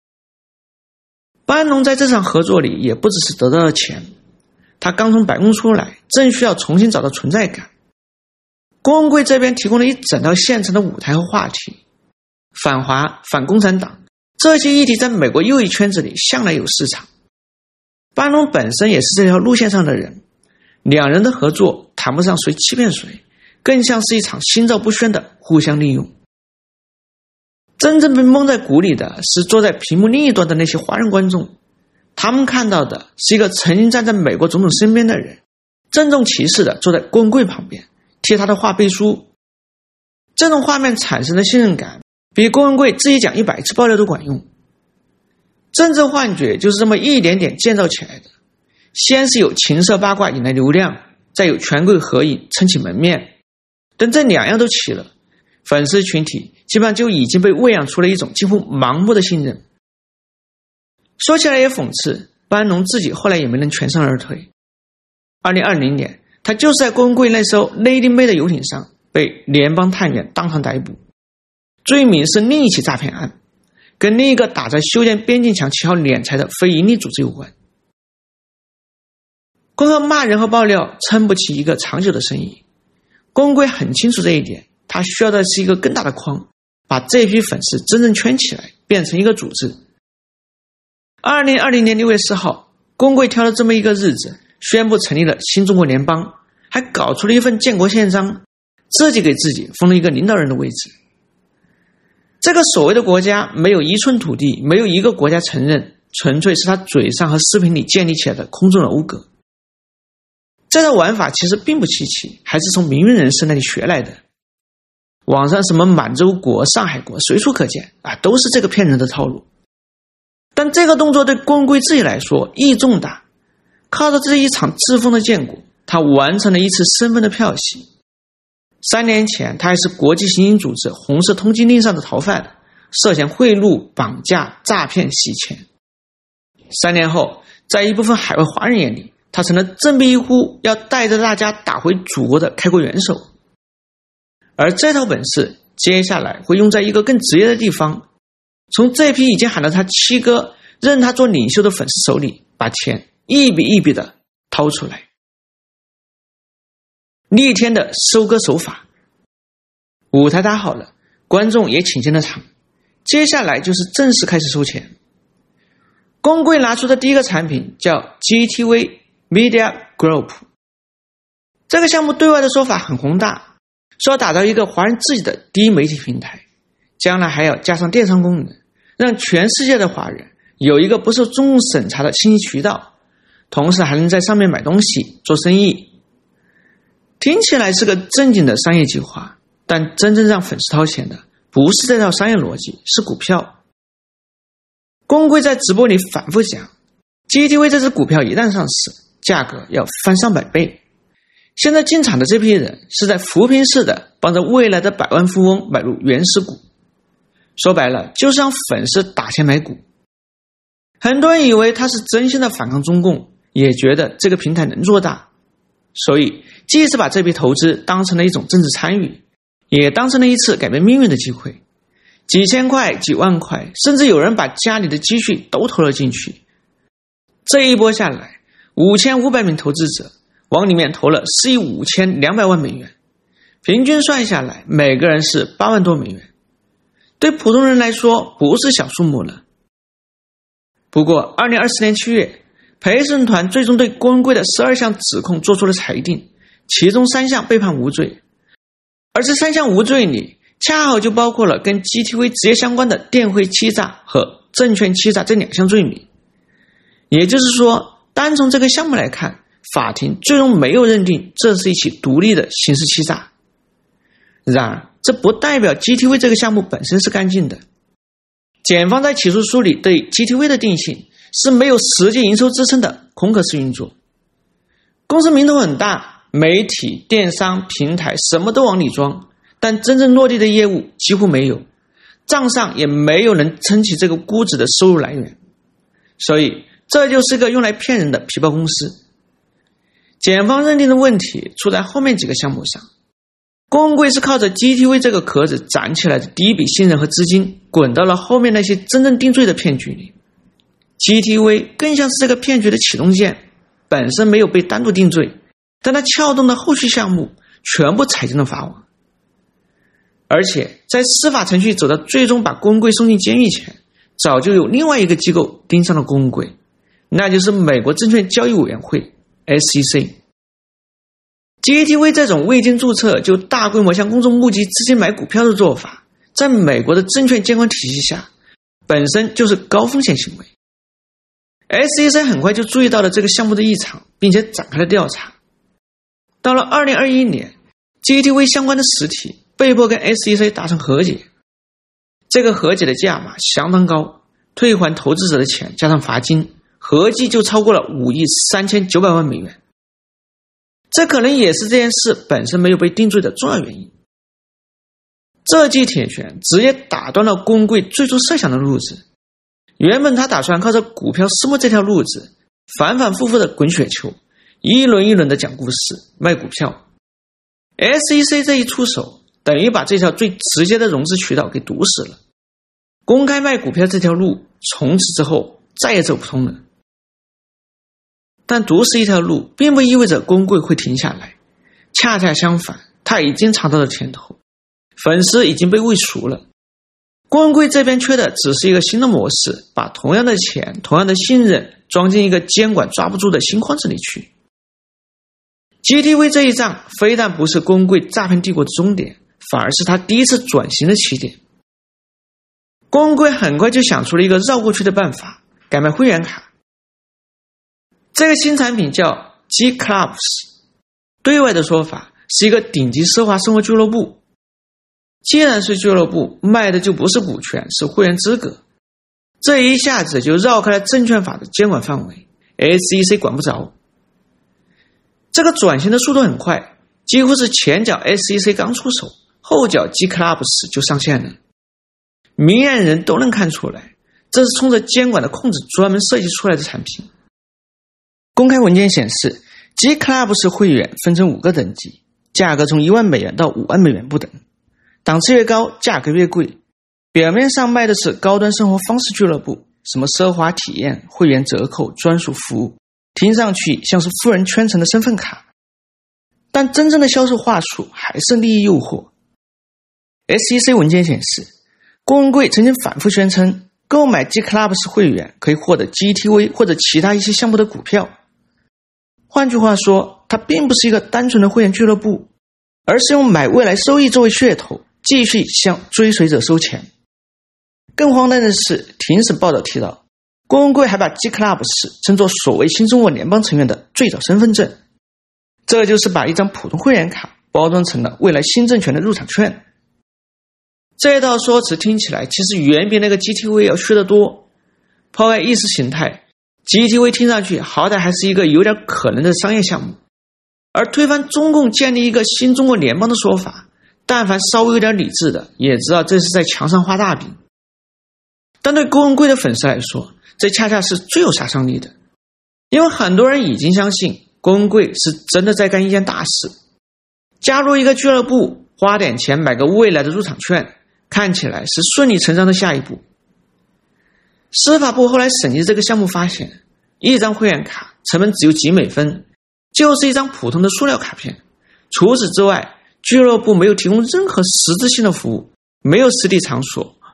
班农在这场合作里也不只是得到了钱，他刚从白宫出来，正需要重新找到存在感。公柜这边提供了一整套现成的舞台和话题，反华、反共产党这些议题在美国右翼圈子里向来有市场。班农本身也是这条路线上的人，两人的合作谈不上谁欺骗谁，更像是一场心照不宣的互相利用。真正被蒙在鼓里的是坐在屏幕另一端的那些华人观众，他们看到的是一个曾经站在美国总统身边的人，郑重其事地坐在公柜旁边，替他的话背书。这种画面产生的信任感，比郭文贵自己讲一百次爆料都管用。政治幻觉就是这么一点点建造起来的，先是有情色八卦引来流量，再有权贵合影撑起门面，等这两样都齐了，粉丝群体基本上就已经被喂养出了一种几乎盲目的信任。说起来也讽刺，班农自己后来也没能全身而退。二零二零年，他就是在公柜那艘 Lady May 的游艇上被联邦探员当场逮捕，罪名是另一起诈骗案，跟另一个打着修建边境墙旗号敛财的非营利组织有关。光靠骂人和爆料撑不起一个长久的生意，公柜很清楚这一点，他需要的是一个更大的框，把这批粉丝真正圈起来，变成一个组织。二零二零年六月四号，公柜挑了这么一个日子，宣布成立了新中国联邦，还搞出了一份建国宪章，自己给自己封了一个领导人的位置。这个所谓的国家没有一寸土地，没有一个国家承认，纯粹是他嘴上和视频里建立起来的空中楼阁。这套玩法其实并不稀奇，还是从名誉人士那里学来的。网上什么满洲国、上海国随处可见啊，都是这个骗人的套路。但这个动作对公柜自己来说意义重大，靠着这一场自封的建国，他完成了一次身份的漂洗。三年前他还是国际刑警组织红色通缉令上的逃犯，涉嫌贿赂、绑架、诈骗、洗钱。三年后，在一部分海外华人眼里，他成了振臂一呼要带着大家打回祖国的开国元首。而这套本事接下来会用在一个更职业的地方，从这批已经喊了他七哥认他做领袖的粉丝手里把钱一笔一笔的掏出来。逆天的收割手法。舞台搭好了，观众也请进了场，接下来就是正式开始收钱。公柜拿出的第一个产品叫 G T V Media Group， 这个项目对外的说法很宏大，说要打造一个华人自己的第一媒体平台，将来还要加上电商功能，让全世界的华人有一个不受中共审查的信息渠道，同时还能在上面买东西做生意。听起来是个正经的商业计划，但真正让粉丝掏钱的不是这套商业逻辑，是股票。公柜在直播里反复讲， G T V 这只股票一旦上市，价格要翻上百倍。现在进场的这批人是在扶贫式的帮着未来的百万富翁买入原始股，说白了就是让粉丝打钱买股。很多人以为他是真心的反抗中共，也觉得这个平台能做大，所以既是把这笔投资当成了一种政治参与，也当成了一次改变命运的机会。几千块、几万块，甚至有人把家里的积蓄都投了进去。这一波下来，五千五百名投资者往里面投了四亿五千两百万美元，平均算下来每个人是八万多美元。 对普通人来说不是小数目了。不过二零二四年七月，陪审团最终对郭文贵的十二项指控做出了裁定，其中三项被判无罪。而这三项无罪里恰好就包括了跟 G T V 直接相关的电汇欺诈和证券欺诈这两项罪名。也就是说，单从这个项目来看，法庭最终没有认定这是一起独立的刑事欺诈。然而这不代表 G T V 这个项目本身是干净的。检方在起诉书里对 G T V 的定性是没有实际营收支撑的空壳式运作。公司名头很大，媒体、电商、平台什么都往里装，但真正落地的业务几乎没有，账上也没有能撑起这个估值的收入来源。所以这就是个用来骗人的皮包公司。检方认定的问题出在后面几个项目上。郭文贵是靠着 G T V 这个壳子攒起来的第一笔信任和资金，滚到了后面那些真正定罪的骗局里。G T V 更像是这个骗局的启动键，本身没有被单独定罪，但它撬动的后续项目全部踩进了法网。而且在司法程序走到最终把郭文贵送进监狱前，早就有另外一个机构盯上了郭文贵，那就是美国证券交易委员会 S E C。G T V 这种未经注册就大规模向公众募集资金买股票的做法，在美国的证券监管体系下本身就是高风险行为。 S E C 很快就注意到了这个项目的异常，并且展开了调查。到了二零二一年， G T V 相关的实体被迫跟 S E C 达成和解，这个和解的价码相当高，退还投资者的钱加上罚金，合计就超过了五亿三千九百万美元。这可能也是这件事本身没有被定罪的重要原因。这记铁拳直接打断了郭文贵最初设想的路子。原本他打算靠着股票私募这条路子，反反复复的滚雪球，一轮一轮的讲故事卖股票。 S E C 这一出手，等于把这条最直接的融资渠道给堵死了。公开卖股票这条路从此之后再也走不通了。但堵死一条路并不意味着郭文贵会停下来，恰恰相反，他已经尝到了甜头，粉丝已经被喂熟了。郭文贵这边缺的只是一个新的模式，把同样的钱、同样的信任装进一个监管抓不住的新筐子里去。 G T V 这一仗非但不是郭文贵诈骗帝国的终点，反而是他第一次转型的起点。郭文贵很快就想出了一个绕过去的办法，改卖会员卡。这个新产品叫 G Clubs， 对外的说法是一个顶级奢华生活俱乐部。既然是俱乐部，卖的就不是股权，是会员资格，这一下子就绕开了证券法的监管范围， S E C 管不着。这个转型的速度很快，几乎是前脚 S E C 刚出手，后脚 G Clubs 就上线了。明眼人都能看出来，这是冲着监管的控制专门设计出来的产品。公开文件显示， G Clubs 会员分成五个等级，价格从一万美元到五万美元不等，档次越高价格越贵。表面上卖的是高端生活方式俱乐部，什么奢华体验、会员折扣、专属服务，听上去像是富人圈层的身份卡，但真正的销售话术还是利益诱惑。 S E C 文件显示，郭文贵曾经反复宣称购买 G Clubs 会员可以获得 G T V 或者其他一些项目的股票。换句话说，它并不是一个单纯的会员俱乐部，而是用买未来收益作为噱头，继续向追随者收钱。更荒诞的是，庭审报道提到，郭文贵还把 G Clubs 称作所谓新中国联邦成员的最早身份证，这就是把一张普通会员卡包装成了未来新政权的入场券。这套说辞听起来其实远比那个 G T V 要虚得多。抛开意识形态， G T V 听上去好歹还是一个有点可能的商业项目，而推翻中共建立一个新中国联邦的说法，但凡稍微有点理智的也知道这是在墙上画大饼。但对郭文贵的粉丝来说，这恰恰是最有杀伤力的，因为很多人已经相信郭文贵是真的在干一件大事。加入一个俱乐部，花点钱买个未来的入场券，看起来是顺理成章的下一步。司法部后来审计这个项目发现，一张会员卡成本只有几美分，就是一张普通的塑料卡片。除此之外，俱乐部没有提供任何实质性的服务，没有实体场所，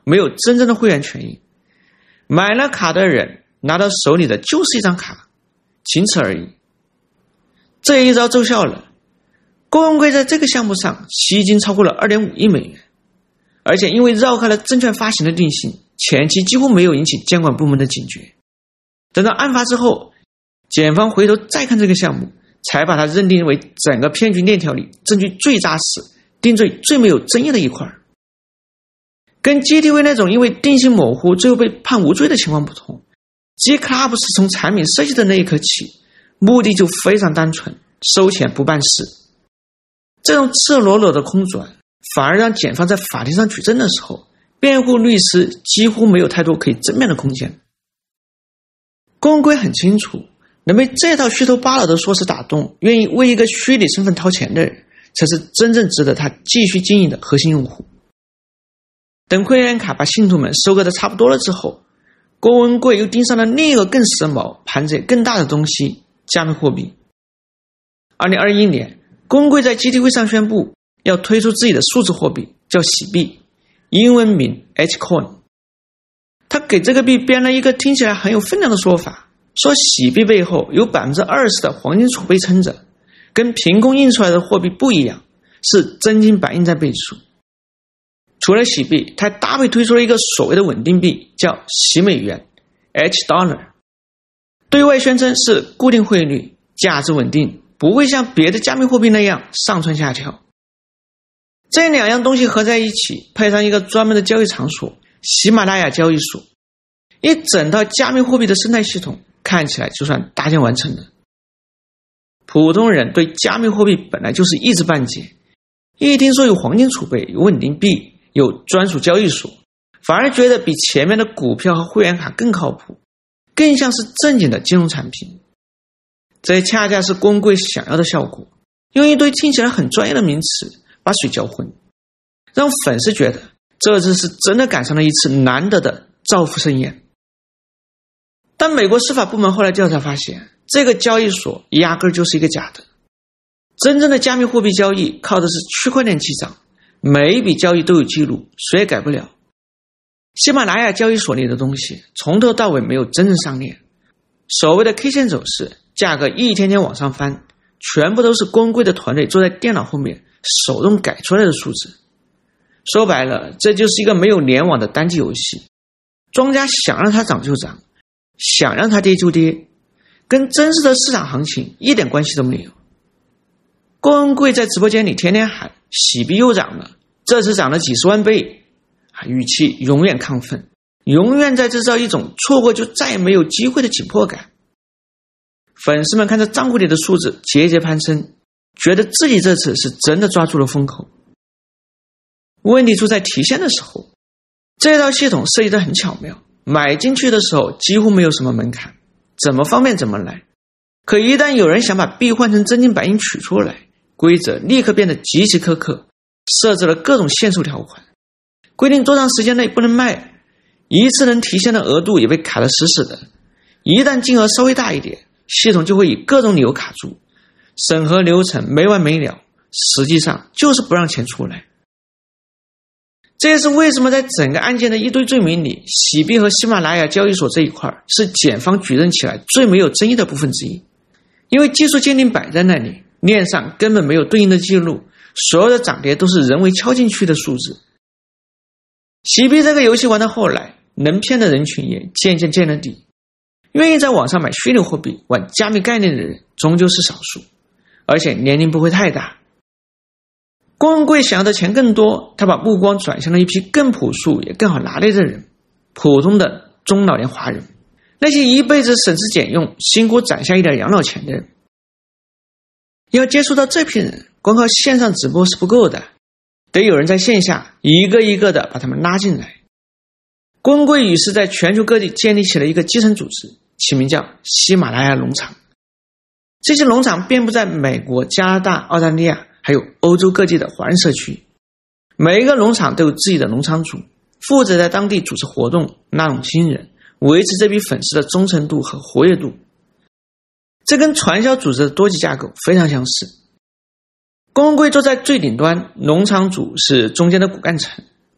没有真正的会员权益。买了卡的人拿到手里的就是一张卡，仅此而已。这一招奏效了，郭文贵在这个项目上吸金超过了 二点五亿美元，而且因为绕开了证券发行的定性，前期几乎没有引起监管部门的警觉。等到案发之后，检方回头再看这个项目，才把它认定为整个骗局链条里证据最扎实、定罪最没有争议的一块。跟 G T V 那种因为定性模糊最后被判无罪的情况不同， G Club 是从产品设计的那一刻起，目的就非常单纯，收钱不办事。这种赤裸裸的空转，反而让检方在法庭上举证的时候，辩护律师几乎没有太多可以争辩的空间。郭文贵很清楚，能被这套虚头巴脑的说辞打动，愿意为一个虚拟身份掏钱的人，才是真正值得他继续经营的核心用户。等会员卡把信徒们收割的差不多了之后，郭文贵又盯上了另一个更时髦、盘子也更大的东西——加密货币。二零二一年，郭文贵在 G T V 上宣布要推出自己的数字货币，叫喜币，英文名 H-Coin。他给这个币编了一个听起来很有分量的说法，说喜币背后有 百分之二十 的黄金储备撑着，跟凭空印出来的货币不一样，是真金白银在背书。除了喜币，他还搭配推出了一个所谓的稳定币，叫喜美元 H-Dollar， 对外宣称是固定汇率，价值稳定，不会像别的加密货币那样上蹿下跳。这两样东西合在一起，配上一个专门的交易场所喜马拉雅交易所，一整套加密货币的生态系统看起来就算搭建完成了。普通人对加密货币本来就是一知半解，一听说有黄金储备、有稳定币、有专属交易所，反而觉得比前面的股票和会员卡更靠谱，更像是正经的金融产品。这恰恰是郭文贵想要的效果，用一堆听起来很专业的名词把水搅浑，让粉丝觉得这次是真的赶上了一次难得的造富盛宴。但美国司法部门后来调查发现，这个交易所压根就是一个假的。真正的加密货币交易靠的是区块链记账，每一笔交易都有记录，谁也改不了。喜马拉雅交易所里的东西从头到尾没有真正上链，所谓的 K 线走势，价格一天天往上翻，全部都是郭文贵的团队坐在电脑后面手动改出来的数字。说白了，这就是一个没有联网的单机游戏，庄家想让它涨就涨，想让它跌就跌，跟真实的市场行情一点关系都没有。郭文贵在直播间里天天喊喜币又涨了，这次涨了几十万倍，语气永远亢奋，永远在制造一种错过就再也没有机会的紧迫感。粉丝们看着账户里的数字节节攀升，觉得自己这次是真的抓住了风口。问题出在提现的时候，这套系统设计得很巧妙，买进去的时候几乎没有什么门槛，怎么方便怎么来。可一旦有人想把币换成真金白银取出来，规则立刻变得极其苛刻，设置了各种限售条款，规定多长时间内不能卖，一次能提现的额度也被卡得死死的，一旦金额稍微大一点，系统就会以各种理由卡住，审核流程没完没了，实际上就是不让钱出来。这也是为什么在整个案件的一堆罪名里，喜币和喜马拉雅交易所这一块是检方举证起来最没有争议的部分之一。因为技术鉴定摆在那里，链上根本没有对应的记录，所有的涨跌都是人为敲进去的数字。喜币这个游戏玩到后来，能骗的人群也渐渐见了底，愿意在网上买虚拟货币玩加密概念的人终究是少数，而且年龄不会太大。郭文贵想要的钱更多，他把目光转向了一批更朴素也更好拿捏的人，普通的中老年华人，那些一辈子省吃俭用辛苦攒下一点养老钱的人。要接触到这批人，光靠线上直播是不够的，得有人在线下一个一个的把他们拉进来。郭文贵于是在全球各地建立起了一个基层组织，起名叫喜马拉雅农场。这些农场遍布在美国、加拿大、澳大利亚还有欧洲各地的华人社区，每一个农场都有自己的农场主，负责在当地组织活动，拉拢新人，维持这批粉丝的忠诚度和活跃度。这跟传销组织的多级架构非常相似。郭文贵坐在最顶端，农场主是中间的骨干层，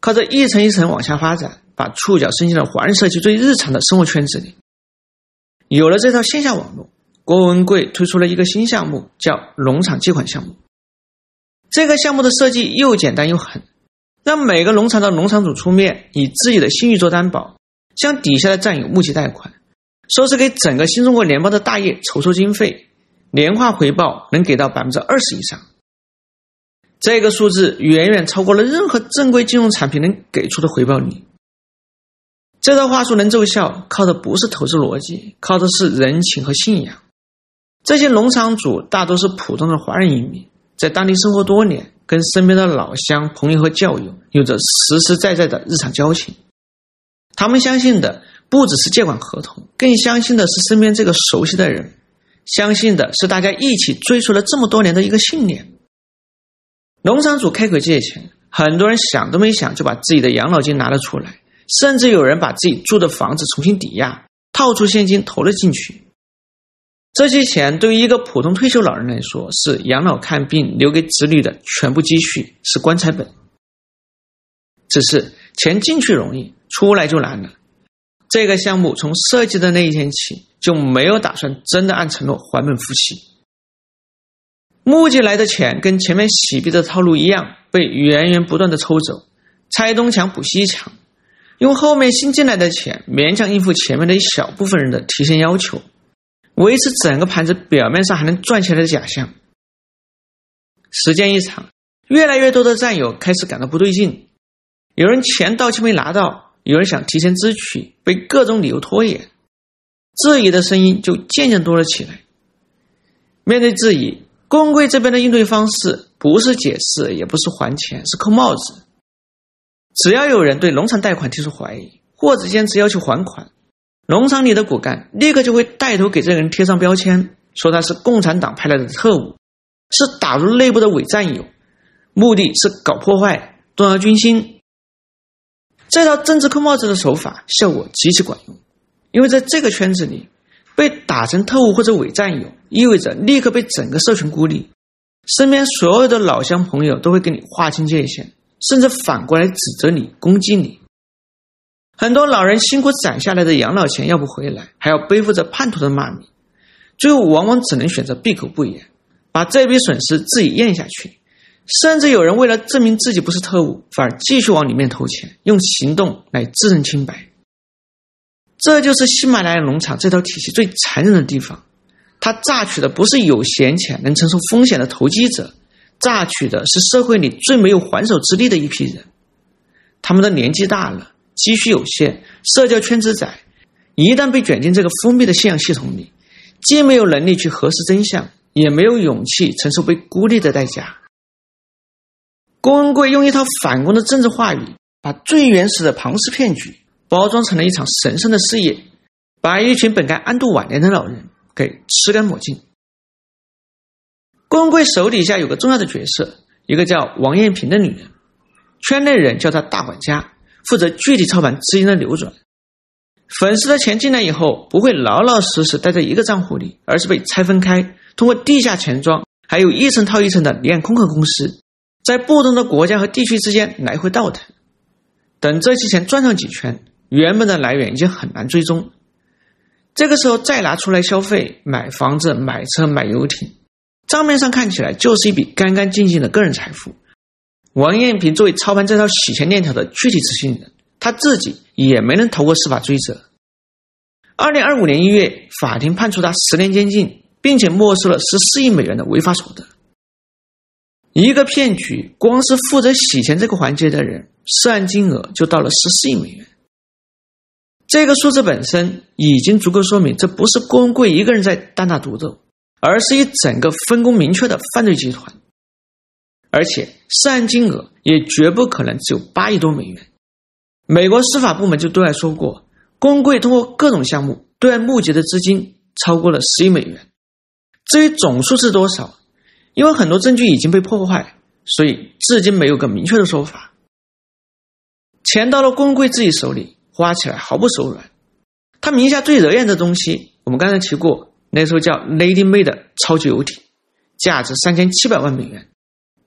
靠着一层一层往下发展，把触角伸进了华人社区最日常的生活圈子里。有了这套线下网络，郭文贵推出了一个新项目，叫农场借款项目。这个项目的设计又简单又狠，让每个农场的农场主出面，以自己的信誉做担保，向底下的战友募集贷款，说是给整个新中国联邦的大业筹措经费，年化回报能给到 百分之二十 以上。这个数字远远超过了任何正规金融产品能给出的回报率。这套话术能奏效，靠的不是投资逻辑，靠的是人情和信仰。这些农场主大多是普通的华人移民，在当地生活多年，跟身边的老乡、朋友和教友有着实实在在的日常交情。他们相信的不只是借款合同，更相信的是身边这个熟悉的人，相信的是大家一起追随了这么多年的一个信念。农场主开口借钱，很多人想都没想就把自己的养老金拿了出来，甚至有人把自己住的房子重新抵押，套出现金投了进去。这些钱对于一个普通退休老人来说，是养老看病留给子女的全部积蓄，是棺材本。只是钱进去容易，出来就难了。这个项目从设计的那一天起，就没有打算真的按承诺还本付息。募集来的钱跟前面洗币的套路一样，被源源不断的抽走，拆东墙补西墙，用后面新进来的钱勉强应付前面的一小部分人的提现要求，维持整个盘子表面上还能赚起来的假象。时间一长，越来越多的战友开始感到不对劲，有人钱到期没拿到，有人想提前支取，被各种理由拖延，质疑的声音就渐渐多了起来。面对质疑，郭文贵这边的应对方式不是解释，也不是还钱，是扣帽子。只要有人对农场贷款提出怀疑，或者坚持要求还款，农场里的骨干立刻就会带头给这个人贴上标签，说他是共产党派来的特务，是打入内部的伪战友，目的是搞破坏，动摇军心。这套政治扣帽子的手法效果极其管用，因为在这个圈子里，被打成特务或者伪战友，意味着立刻被整个社群孤立，身边所有的老乡朋友都会跟你划清界限，甚至反过来指责你、攻击你。很多老人辛苦攒下来的养老钱要不回来，还要背负着叛徒的骂名，最后往往只能选择闭口不言，把这笔损失自己咽下去。甚至有人为了证明自己不是特务，反而继续往里面投钱，用行动来自认清白。这就是喜马拉雅农场这套体系最残忍的地方，它榨取的不是有闲钱能承受风险的投机者，榨取的是社会里最没有还手之力的一批人。他们的年纪大了，积蓄有限，社交圈子窄，一旦被卷进这个封闭的信仰系统里，既没有能力去核实真相，也没有勇气承受被孤立的代价。郭文贵用一套反攻的政治话语，把最原始的庞氏骗局包装成了一场神圣的事业，把一群本该安度晚年的老人给吃干抹净。郭文贵手底下有个重要的角色，一个叫王艳萍的女人，圈内人叫她大管家，负责具体操盘资金的流转。粉丝的钱进来以后，不会老老实实待在一个账户里，而是被拆分开，通过地下钱庄，还有一层套一层的离岸空壳公司，在不同的国家和地区之间来回倒腾。等这些钱赚上几圈，原本的来源已经很难追踪，这个时候再拿出来消费，买房子、买车、买游艇，账面上看起来就是一笔干干净净的个人财富。王艳萍作为操盘这套洗钱链条的具体执行人，他自己也没能逃过司法追责。二零二五年一月，法庭判处他十年监禁，并且没收了十四亿美元的违法所得。一个骗局，光是负责洗钱这个环节的人，涉案金额就到了十四亿美元。这个数字本身已经足够说明，这不是郭文贵一个人在单打独斗，而是一整个分工明确的犯罪集团。而且涉案金额也绝不可能只有八亿多美元。美国司法部门就对外说过，郭文贵通过各种项目对外募集的资金超过了十亿美元。至于总数是多少，因为很多证据已经被破坏，所以至今没有个明确的说法。钱到了郭文贵自己手里，花起来毫不手软。他名下最惹眼的东西，我们刚才提过，那艘叫 Lady May 的超级游艇，价值三千七百万美元。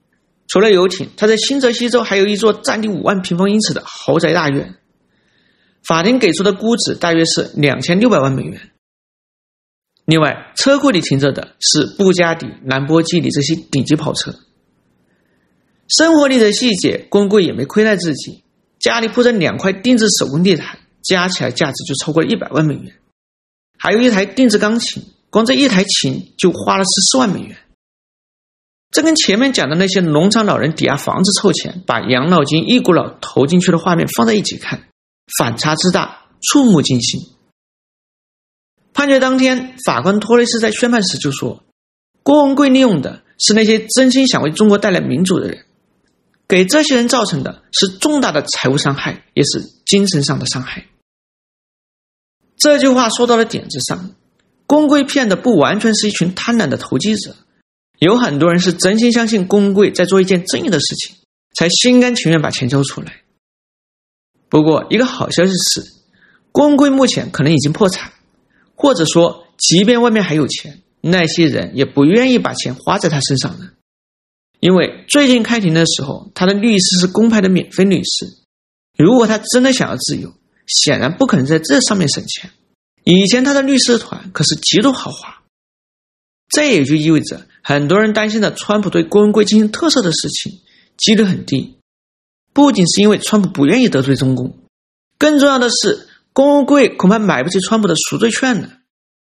除了游艇，他在新泽西州还有一座占地五万平方英尺的豪宅大院，法庭给出的估值大约是两千六百万美元。另外，车库里停着的是布加迪、兰博基尼这些顶级跑车。生活里的细节，郭文贵也没亏待自己，家里铺着两块定制手工地毯，加起来价值就超过了一百万美元。还有一台定制钢琴，光这一台琴就花了十四万美元。这跟前面讲的那些农场老人抵押房子凑钱，把养老金一股脑投进去的画面放在一起看，反差之大，触目惊心。判决当天，法官托雷斯在宣判时就说，郭文贵利用的是那些真心想为中国带来民主的人，给这些人造成的是重大的财务伤害，也是精神上的伤害。这句话说到了点子上，郭文贵骗的不完全是一群贪婪的投机者，有很多人是真心相信郭文贵在做一件正义的事情，才心甘情愿把钱交出来。不过一个好消息是，郭文贵目前可能已经破产，或者说即便外面还有钱，那些人也不愿意把钱花在他身上了。因为最近开庭的时候，他的律师是公派的免费律师，如果他真的想要自由，显然不可能在这上面省钱。以前他的律师团可是极度豪华，这也就意味着很多人担心的川普对郭文贵进行特赦的事情几率很低。不仅是因为川普不愿意得罪中共，更重要的是郭文贵恐怕买不起川普的赎罪券了。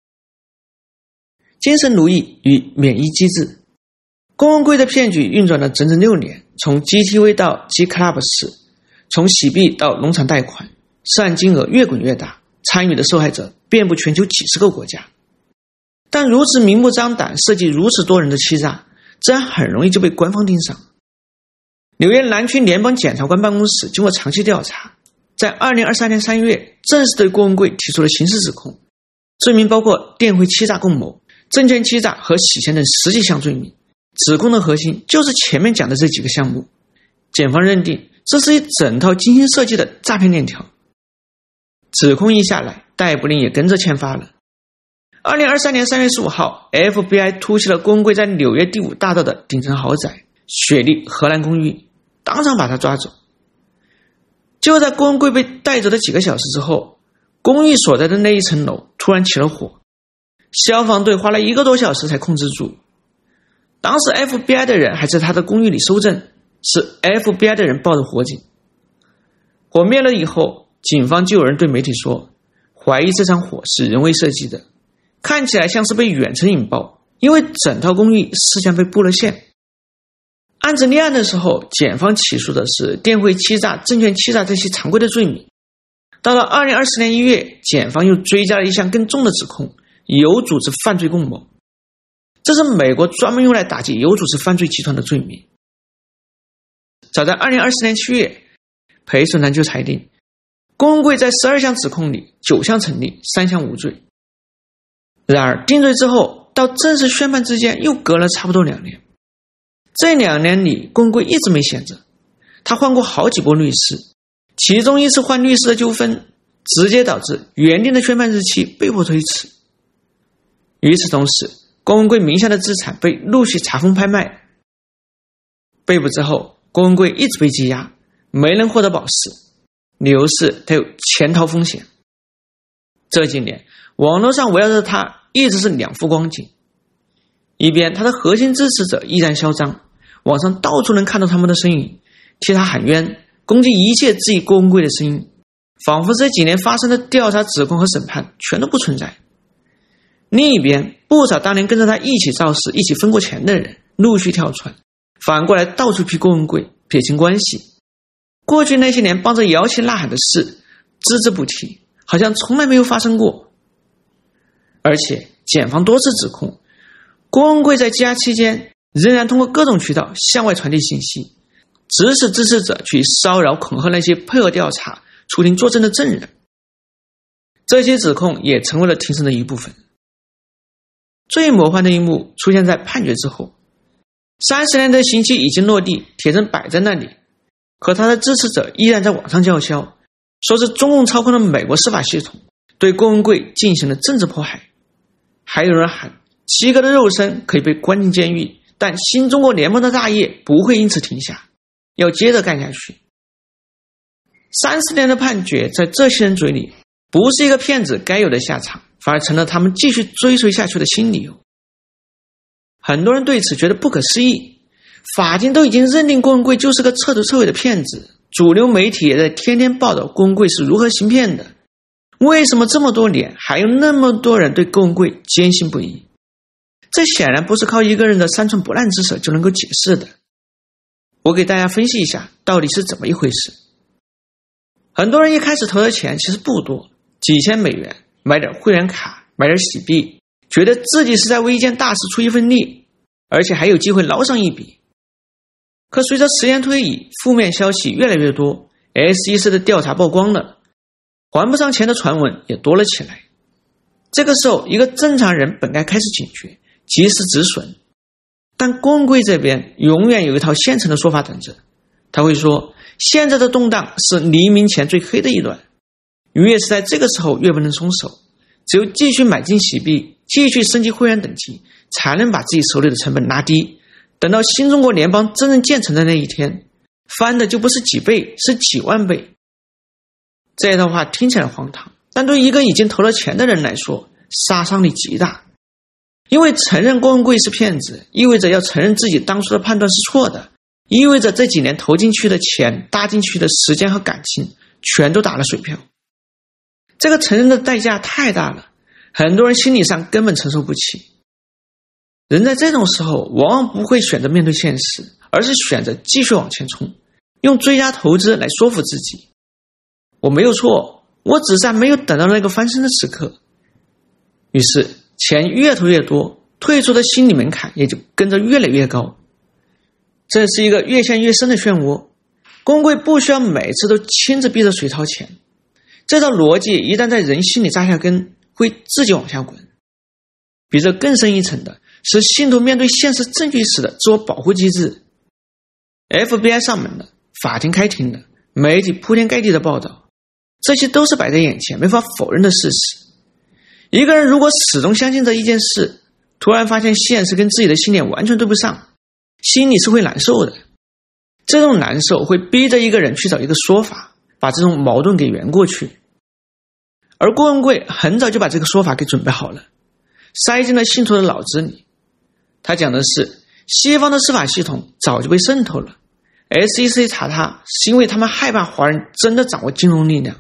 精神奴役与免疫机制，郭文贵的骗局运转了整整六年，从 G T V 到 G Club 式，从洗币到农场贷款，涉金额越滚越大，参与的受害者遍布全球几十个国家。但如此明目张胆涉及如此多人的欺诈，自然很容易就被官方盯上。纽约南区联邦检察官办公室经过长期调查，在二零二三年三月正式对郭文贵提出了刑事指控，罪名包括电汇欺诈共谋、证券欺诈和洗钱等十几项罪名。指控的核心就是前面讲的这几个项目。检方认定这是一整套精心设计的诈骗链条。指控一下来，逮捕令也跟着签发了。二零二三年三月十五号 F B I 突袭了郭文贵在纽约第五大道的顶层豪宅雪莉荷兰公寓，当场把他抓走。就在郭文贵被带走的几个小时之后，公寓所在的那一层楼突然起了火，消防队花了一个多小时才控制住。当时 F B I 的人还在他的公寓里搜证，是 F B I 的人抱着火警。火灭了以后，警方就有人对媒体说，怀疑这场火是人为设计的，看起来像是被远程引爆，因为整套公寓事先被布了线。案子立案的时候，检方起诉的是电汇欺诈、证券欺诈这些常规的罪名。到了二零二四年一月，检方又追加了一项更重的指控，有组织犯罪共谋。这是美国专门用来打击有组织犯罪集团的罪名。早在二零二四年七月，陪审团就裁定郭文贵在十二项指控里九项成立，三项无罪。然而定罪之后到正式宣判之间又隔了差不多两年。这两年里，郭文贵一直没闲着，他换过好几波律师，其中一次换律师的纠纷直接导致原定的宣判日期被迫推迟。与此同时，郭文贵名下的资产被陆续查封拍卖。被捕之后，郭文贵一直被羁押，没能获得保释，理由是他有潜逃风险。这几年网络上围绕着他一直是两副光景，一边他的核心支持者依然嚣张，网上到处能看到他们的身影，替他喊冤，攻击一切质疑郭文贵的声音，仿佛这几年发生的调查、指控和审判全都不存在。另一边，不少当年跟着他一起造势、一起分过钱的人陆续跳船，反过来到处批郭文贵，撇清关系。过去那些年帮着摇旗呐喊的事只字不提，好像从来没有发生过。而且检方多次指控郭文贵在羁押期间仍然通过各种渠道向外传递信息，指使支持者去骚扰恐吓那些配合调查出庭作证的证人。这些指控也成为了庭审的一部分。最魔幻的一幕出现在判决之后，三十年的刑期已经落地，铁证摆在那里，可他的支持者依然在网上叫嚣，说是中共操控了美国司法系统，对郭文贵进行了政治迫害。还有人喊七哥的肉身可以被关进监狱， 但新中国联邦的大业不会因此停下，要接着干下去。三十年的判决在这些人嘴里不是一个骗子该有的下场，反而成了他们继续追随下去的新理由。很多人对此觉得不可思议，法庭都已经认定郭文贵就是个彻头彻尾的骗子，主流媒体也在天天报道郭文贵是如何行骗的，为什么这么多年还有那么多人对郭文贵坚信不疑？这显然不是靠一个人的三寸不烂之舌就能够解释的。我给大家分析一下到底是怎么一回事。很多人一开始投的钱其实不多，几千美元，买点会员卡，买点洗币，觉得自己是在为一件大事出一份力，而且还有机会捞上一笔。可随着时间推移，负面消息越来越多， S E C 的调查曝光了，还不上钱的传闻也多了起来。这个时候，一个正常人本该开始警觉，及时止损，但郭文贵这边永远有一套现成的说法等着。他会说，现在的动荡是黎明前最黑的一段，越是在这个时候越不能松手，只有继续买进洗币，继续升级会员等级，才能把自己手里的成本拉低，等到新中国联邦真正建成的那一天，翻的就不是几倍，是几万倍。这套话听起来荒唐，但对一个已经投了钱的人来说，杀伤力极大。因为承认郭文贵是骗子，意味着要承认自己当初的判断是错的，意味着这几年投进去的钱、搭进去的时间和感情全都打了水漂。这个承认的代价太大了，很多人心理上根本承受不起。人在这种时候往往不会选择面对现实，而是选择继续往前冲，用追加投资来说服自己，我没有错，我只是还没有等到那个翻身的时刻。于是钱越投越多，退出的心理门槛也就跟着越来越高。这是一个越陷越深的漩涡，郭文贵不需要每次都亲自逼着谁掏钱，这套逻辑一旦在人心里扎下根，会自己往下滚。比这更深一层的是信徒面对现实证据时的自我保护机制。 F B I 上门了，法庭开庭了，媒体铺天盖地的报道，这些都是摆在眼前没法否认的事实。一个人如果始终相信这一件事，突然发现现实跟自己的信念完全对不上，心里是会难受的。这种难受会逼着一个人去找一个说法，把这种矛盾给圆过去。而郭文贵很早就把这个说法给准备好了，塞进了信徒的脑子里。他讲的是，西方的司法系统早就被渗透了， S E C 查他是因为他们害怕华人真的掌握金融力量，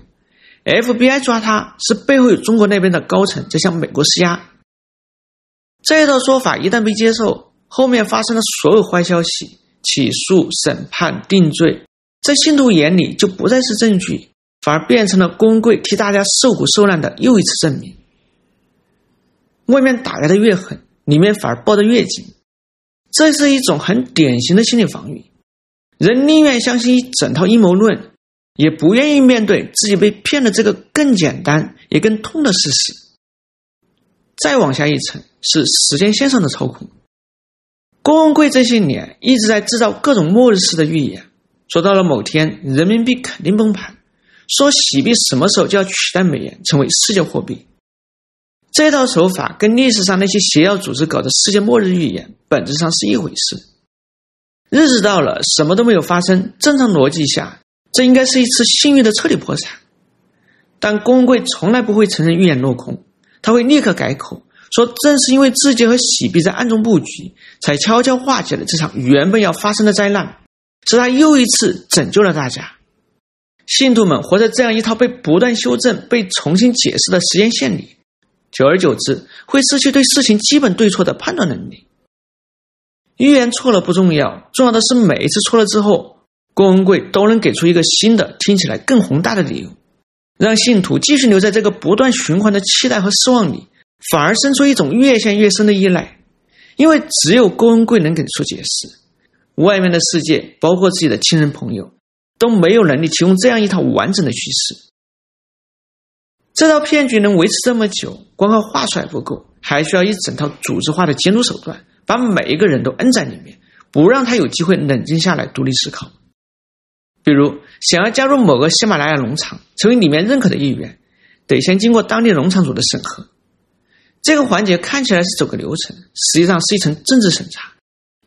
F B I 抓他是背后有中国那边的高层在向美国施压。这套说法一旦被接受，后面发生的所有坏消息，起诉、审判、定罪，在信徒眼里就不再是证据，反而变成了郭文贵替大家受苦受难的又一次证明。外面打压的越狠，里面反而抱得越紧，这是一种很典型的心理防御。人宁愿相信一整套阴谋论，也不愿意面对自己被骗的这个更简单也更痛的事实。再往下一层是时间线上的操控。郭文贵这些年一直在制造各种末日式的预言，说到了某天人民币肯定崩盘，说洗币什么时候就要取代美元成为世界货币。这套手法跟历史上那些邪教组织搞的世界末日预言本质上是一回事。日子到了，什么都没有发生，正常逻辑下这应该是一次幸运的彻底破产。但郭文贵从来不会承认预言落空，他会立刻改口，说正是因为自己和洗币在暗中布局，才悄悄化解了这场原本要发生的灾难，是他又一次拯救了大家。信徒们活在这样一套被不断修正、被重新解释的时间线里，久而久之会失去对事情基本对错的判断能力。预言错了不重要，重要的是每一次错了之后，郭文贵都能给出一个新的听起来更宏大的理由，让信徒继续留在这个不断循环的期待和失望里，反而生出一种越陷越深的依赖。因为只有郭文贵能给出解释，外面的世界包括自己的亲人朋友都没有能力提供这样一套完整的叙事。这套骗局能维持这么久，光靠话术还不够，还需要一整套组织化的监督手段，把每一个人都摁在里面，不让他有机会冷静下来独立思考。比如想要加入某个喜马拉雅农场成为里面认可的一员，得先经过当地农场主的审核。这个环节看起来是走个流程，实际上是一层政治审查，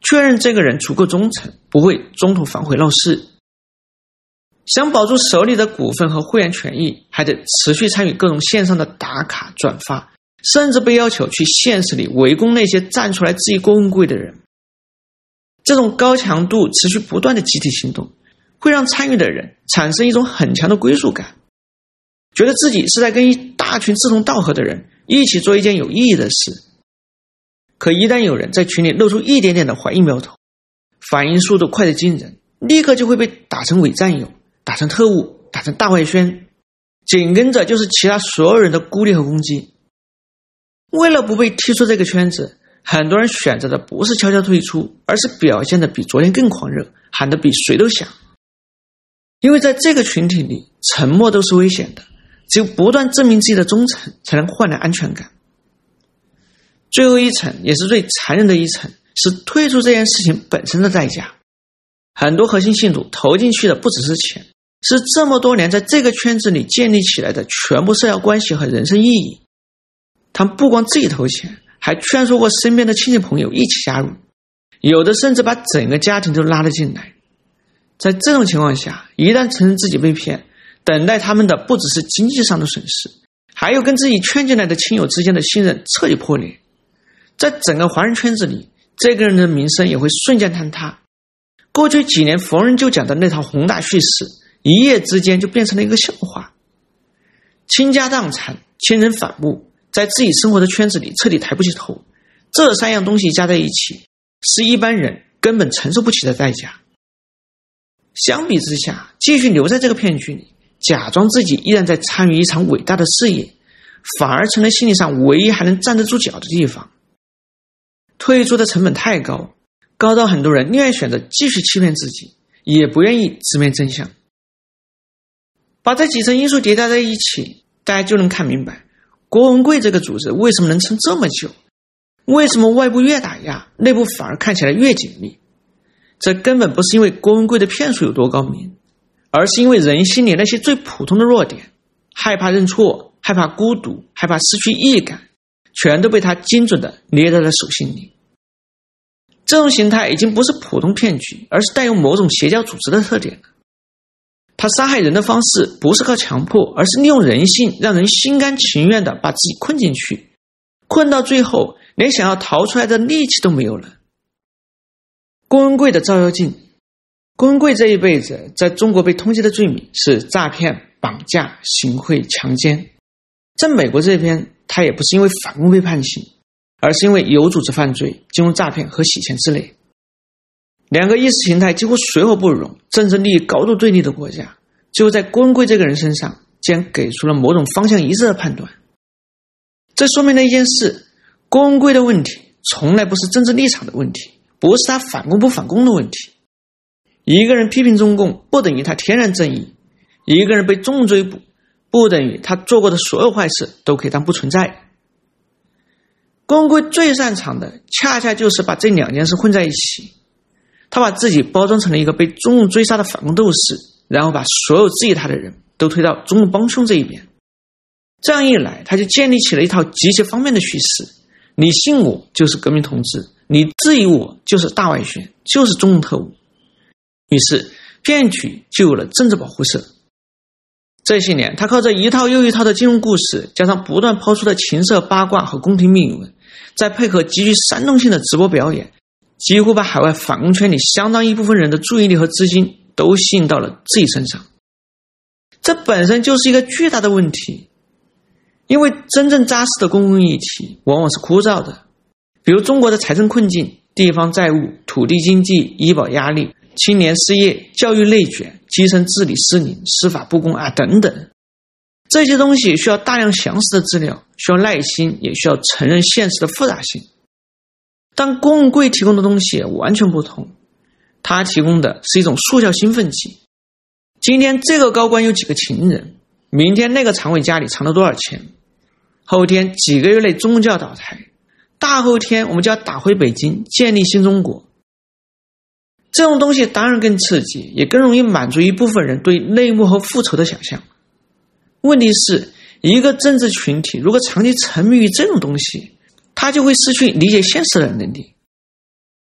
确认这个人足够忠诚，不会中途反悔闹事。想保住手里的股份和会员权益，还得持续参与各种线上的打卡转发，甚至被要求去现实里围攻那些站出来质疑郭文贵的人。这种高强度持续不断的集体行动，会让参与的人产生一种很强的归属感，觉得自己是在跟一大群志同道合的人一起做一件有意义的事。可一旦有人在群里露出一点点的怀疑苗头，反应速度快得惊人，立刻就会被打成伪战友，打成特务，打成大外宣，紧跟着就是其他所有人的孤立和攻击。为了不被踢出这个圈子，很多人选择的不是悄悄退出，而是表现的比昨天更狂热，喊得比谁都响。因为在这个群体里，沉默都是危险的，只有不断证明自己的忠诚，才能换来安全感。最后一层，也是最残忍的一层，是退出这件事情本身的代价。很多核心信徒投进去的不只是钱，是这么多年在这个圈子里建立起来的全部社交关系和人生意义。他们不光自己投钱，还劝说过身边的亲戚朋友一起加入，有的甚至把整个家庭都拉了进来。在这种情况下，一旦承认自己被骗，等待他们的不只是经济上的损失，还有跟自己劝进来的亲友之间的信任彻底破裂。在整个华人圈子里，这个人的名声也会瞬间坍塌。过去几年逢人就讲的那套宏大叙事，一夜之间就变成了一个笑话。倾家荡产，亲人反目，在自己生活的圈子里彻底抬不起头，这三样东西加在一起，是一般人根本承受不起的代价。相比之下，继续留在这个骗局里，假装自己依然在参与一场伟大的事业，反而成了心理上唯一还能站得住脚的地方。退出的成本太高，高到很多人宁愿选择继续欺骗自己，也不愿意直面真相。把这几层因素叠加在一起，大家就能看明白郭文贵这个组织为什么能撑这么久，为什么外部越打压，内部反而看起来越紧密。这根本不是因为郭文贵的骗术有多高明，而是因为人心里那些最普通的弱点，害怕认错，害怕孤独，害怕失去意义感，全都被他精准地捏在了手心里。这种形态已经不是普通骗局，而是带有某种邪教组织的特点了。他杀害人的方式不是靠强迫，而是利用人性，让人心甘情愿地把自己困进去，困到最后连想要逃出来的力气都没有了。郭文贵的照妖镜。郭文贵这一辈子在中国被通缉的罪名是诈骗、绑架、行贿、强奸。在美国这边，他也不是因为反共被判刑，而是因为有组织犯罪、金融诈骗和洗钱之类。两个意识形态几乎水火不容、政治利益高度对立的国家，最后在郭文贵这个人身上竟然给出了某种方向一致的判断。这说明了一件事，郭文贵的问题从来不是政治立场的问题，不是他反共不反共的问题。一个人批评中共不等于他天然正义，一个人被中共追捕不等于他做过的所有坏事都可以当不存在。郭文贵最擅长的恰恰就是把这两件事混在一起。他把自己包装成了一个被中共追杀的反共斗士，然后把所有质疑他的人都推到中共帮凶这一边。这样一来，他就建立起了一套极其方便的叙事：你信我就是革命同志，你质疑我就是大外宣，就是中共特务。于是骗局就有了政治保护色。这些年，他靠着一套又一套的金融故事，加上不断抛出的情色八卦和宫廷秘闻，再配合极具煽动性的直播表演，几乎把海外反共圈里相当一部分人的注意力和资金都吸引到了自己身上。这本身就是一个巨大的问题，因为真正扎实的公共议题往往是枯燥的，比如中国的财政困境、地方债务、土地经济、医保压力、青年失业、教育内卷、基层治理失灵、司法不公啊等等。这些东西需要大量详实的资料，需要耐心，也需要承认现实的复杂性。但郭文贵提供的东西完全不同，他提供的是一种速效兴奋剂。今天这个高官有几个情人，明天那个常委家里藏了多少钱，后天几个月内中共就要倒台，大后天我们就要打回北京，建立新中国。这种东西当然更刺激，也更容易满足一部分人对内幕和复仇的想象。问题是，一个政治群体如果长期沉迷于这种东西，他就会失去理解现实的能力。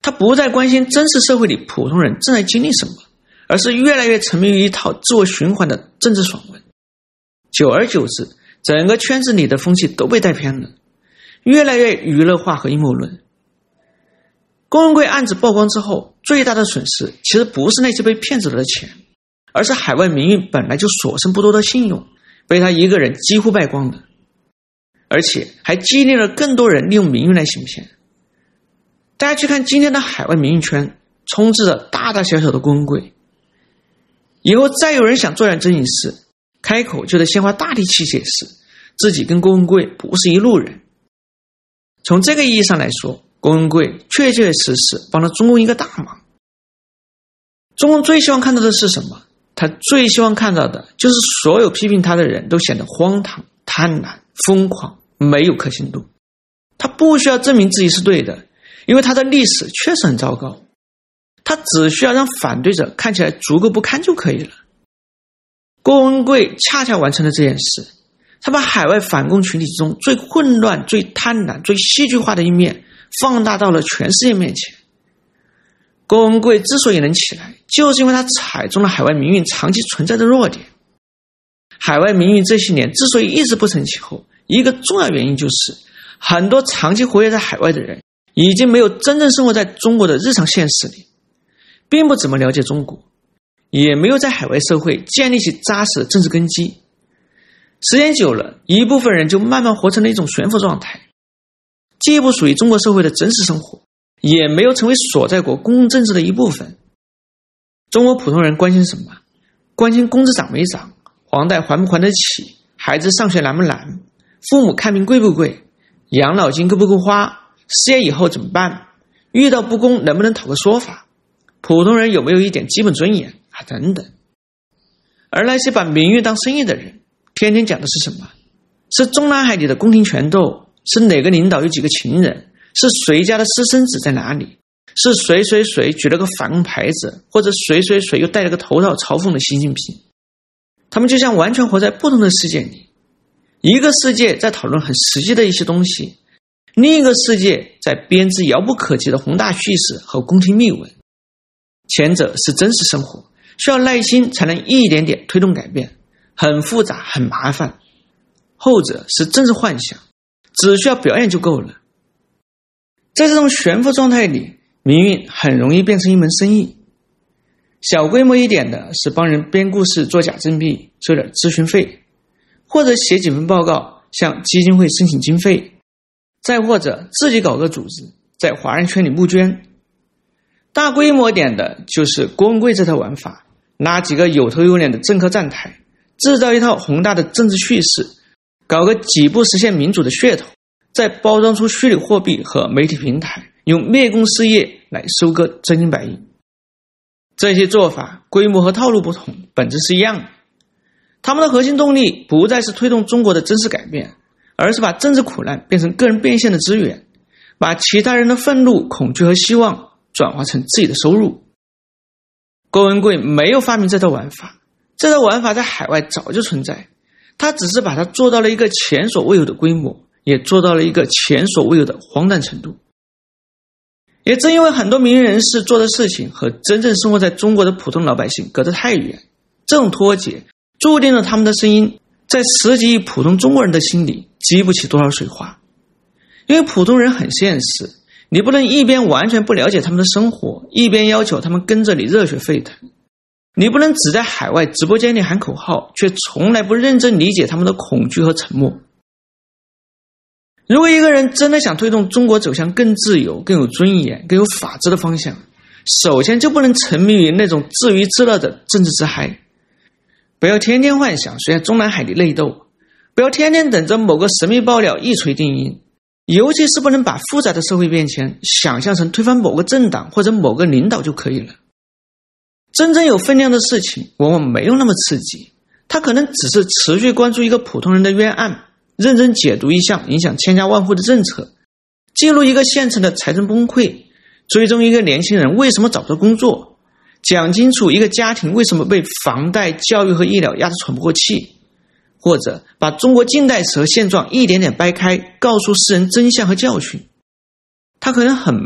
他不再关心真实社会里普通人正在经历什么，而是越来越沉迷于一套自我循环的政治爽文。久而久之，整个圈子里的风气都被带偏了，越来越娱乐化和阴谋论。郭文贵案子曝光之后，最大的损失其实不是那些被骗走的钱，而是海外民运本来就所剩不多的信用被他一个人几乎败光的，而且还激励了更多人利用民运来行骗。大家去看今天的海外民运圈，充斥着大大小小的郭文贵。以后再有人想做点正经事，开口就得先花大力气解释自己跟郭文贵不是一路人。从这个意义上来说，郭文贵确确实实帮了中共一个大忙。中共最希望看到的是什么？他最希望看到的就是所有批评他的人都显得荒唐、贪婪、疯狂，没有可信度。他不需要证明自己是对的，因为他的历史确实很糟糕。他只需要让反对者看起来足够不堪就可以了。郭文贵恰恰完成了这件事，他把海外反共群体中最混乱、最贪婪、最戏剧化的一面放大到了全世界面前。郭文贵之所以能起来，就是因为他踩中了海外民运长期存在的弱点。海外民运这些年之所以一直不成气候，一个重要原因就是很多长期活跃在海外的人已经没有真正生活在中国的日常现实里，并不怎么了解中国，也没有在海外社会建立起扎实的政治根基。时间久了，一部分人就慢慢活成了一种悬浮状态，既不属于中国社会的真实生活，也没有成为所在国公共政治的一部分。中国普通人关心什么？关心工资涨没涨，房贷还不还得起，孩子上学难不难，父母看病贵不贵，养老金够不够花，失业以后怎么办，遇到不公能不能讨个说法，普通人有没有一点基本尊严啊，等等。而那些把民运当生意的人，天天讲的是什么？是中南海里的宫廷权斗，是哪个领导有几个情人，是谁家的私生子在哪里，是谁谁谁举了个反共牌子，或者谁谁谁又戴了个头套嘲讽了习近平。他们就像完全活在不同的世界里，一个世界在讨论很实际的一些东西，另一个世界在编织遥不可及的宏大叙事和宫廷秘闻。前者是真实生活，需要耐心才能一点点推动改变，很复杂很麻烦；后者是政治幻想，只需要表演就够了。在这种悬浮状态里，民运很容易变成一门生意。小规模一点的是帮人编故事做假证币收点咨询费，或者写几份报告向基金会申请经费，再或者自己搞个组织在华人圈里募捐。大规模点的就是郭文贵这套玩法，拉几个有头有脸的政客站台，制造一套宏大的政治叙事，搞个几步实现民主的噱头，再包装出虚拟货币和媒体平台，用灭共事业来收割真金白银。这些做法规模和套路不同，本质是一样的。他们的核心动力不再是推动中国的真实改变，而是把政治苦难变成个人变现的资源，把其他人的愤怒、恐惧和希望转化成自己的收入。郭文贵没有发明这套玩法，这套玩法在海外早就存在，他只是把它做到了一个前所未有的规模，也做到了一个前所未有的荒诞程度。也正因为很多民营人士做的事情和真正生活在中国的普通老百姓隔得太远，这种脱节注定了他们的声音在十几亿普通中国人的心里激不起多少水花。因为普通人很现实，你不能一边完全不了解他们的生活，一边要求他们跟着你热血沸腾。你不能只在海外直播间里喊口号，却从来不认真理解他们的恐惧和沉默。如果一个人真的想推动中国走向更自由、更有尊严、更有法治的方向，首先就不能沉迷于那种自娱自乐的政治自嗨。不要天天幻想谁在中南海里内斗，不要天天等着某个神秘爆料一锤定音，尤其是不能把复杂的社会变迁想象成推翻某个政党或者某个领导就可以了。真正有分量的事情往往没有那么刺激，它可能只是持续关注一个普通人的冤案，认真解读一项影响千家万户的政策，记录一个县城的财政崩溃，追踪一个年轻人为什么找不到工作，讲清楚一个家庭为什么被房贷、教育和医疗压得喘不过气，或者把中国近代史和现状一点点掰开，告诉世人真相和教训。它可能很慢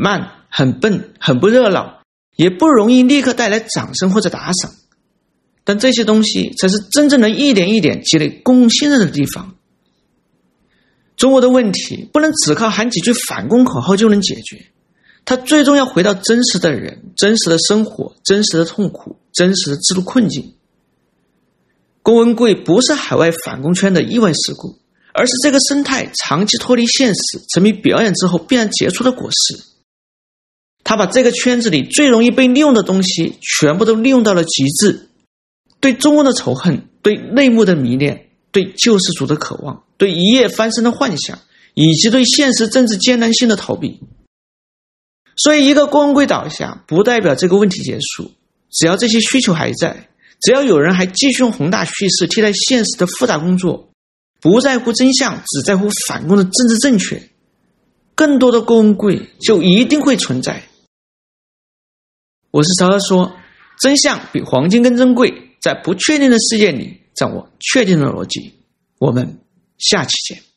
很笨，很不热闹，也不容易立刻带来掌声或者打赏。但这些东西才是真正能一点一点积累公共信任的地方。中国的问题不能只靠喊几句反攻口号就能解决，它最终要回到真实的人、真实的生活、真实的痛苦、真实的制度困境。郭文贵不是海外反攻圈的意外事故，而是这个生态长期脱离现实、沉迷表演之后必然结出的果实。他把这个圈子里最容易被利用的东西全部都利用到了极致，对中共的仇恨，对内幕的迷恋，对救世主的渴望，对一夜翻身的幻想，以及对现实政治艰难性的逃避。所以一个郭文贵倒下不代表这个问题结束，只要这些需求还在，只要有人还继续用宏大叙事替代现实的复杂工作，不在乎真相，只在乎反攻的政治正确，更多的郭文贵就一定会存在。我是曹操说，真相比黄金更珍贵，在不确定的世界里掌握确定的逻辑。我们下期见。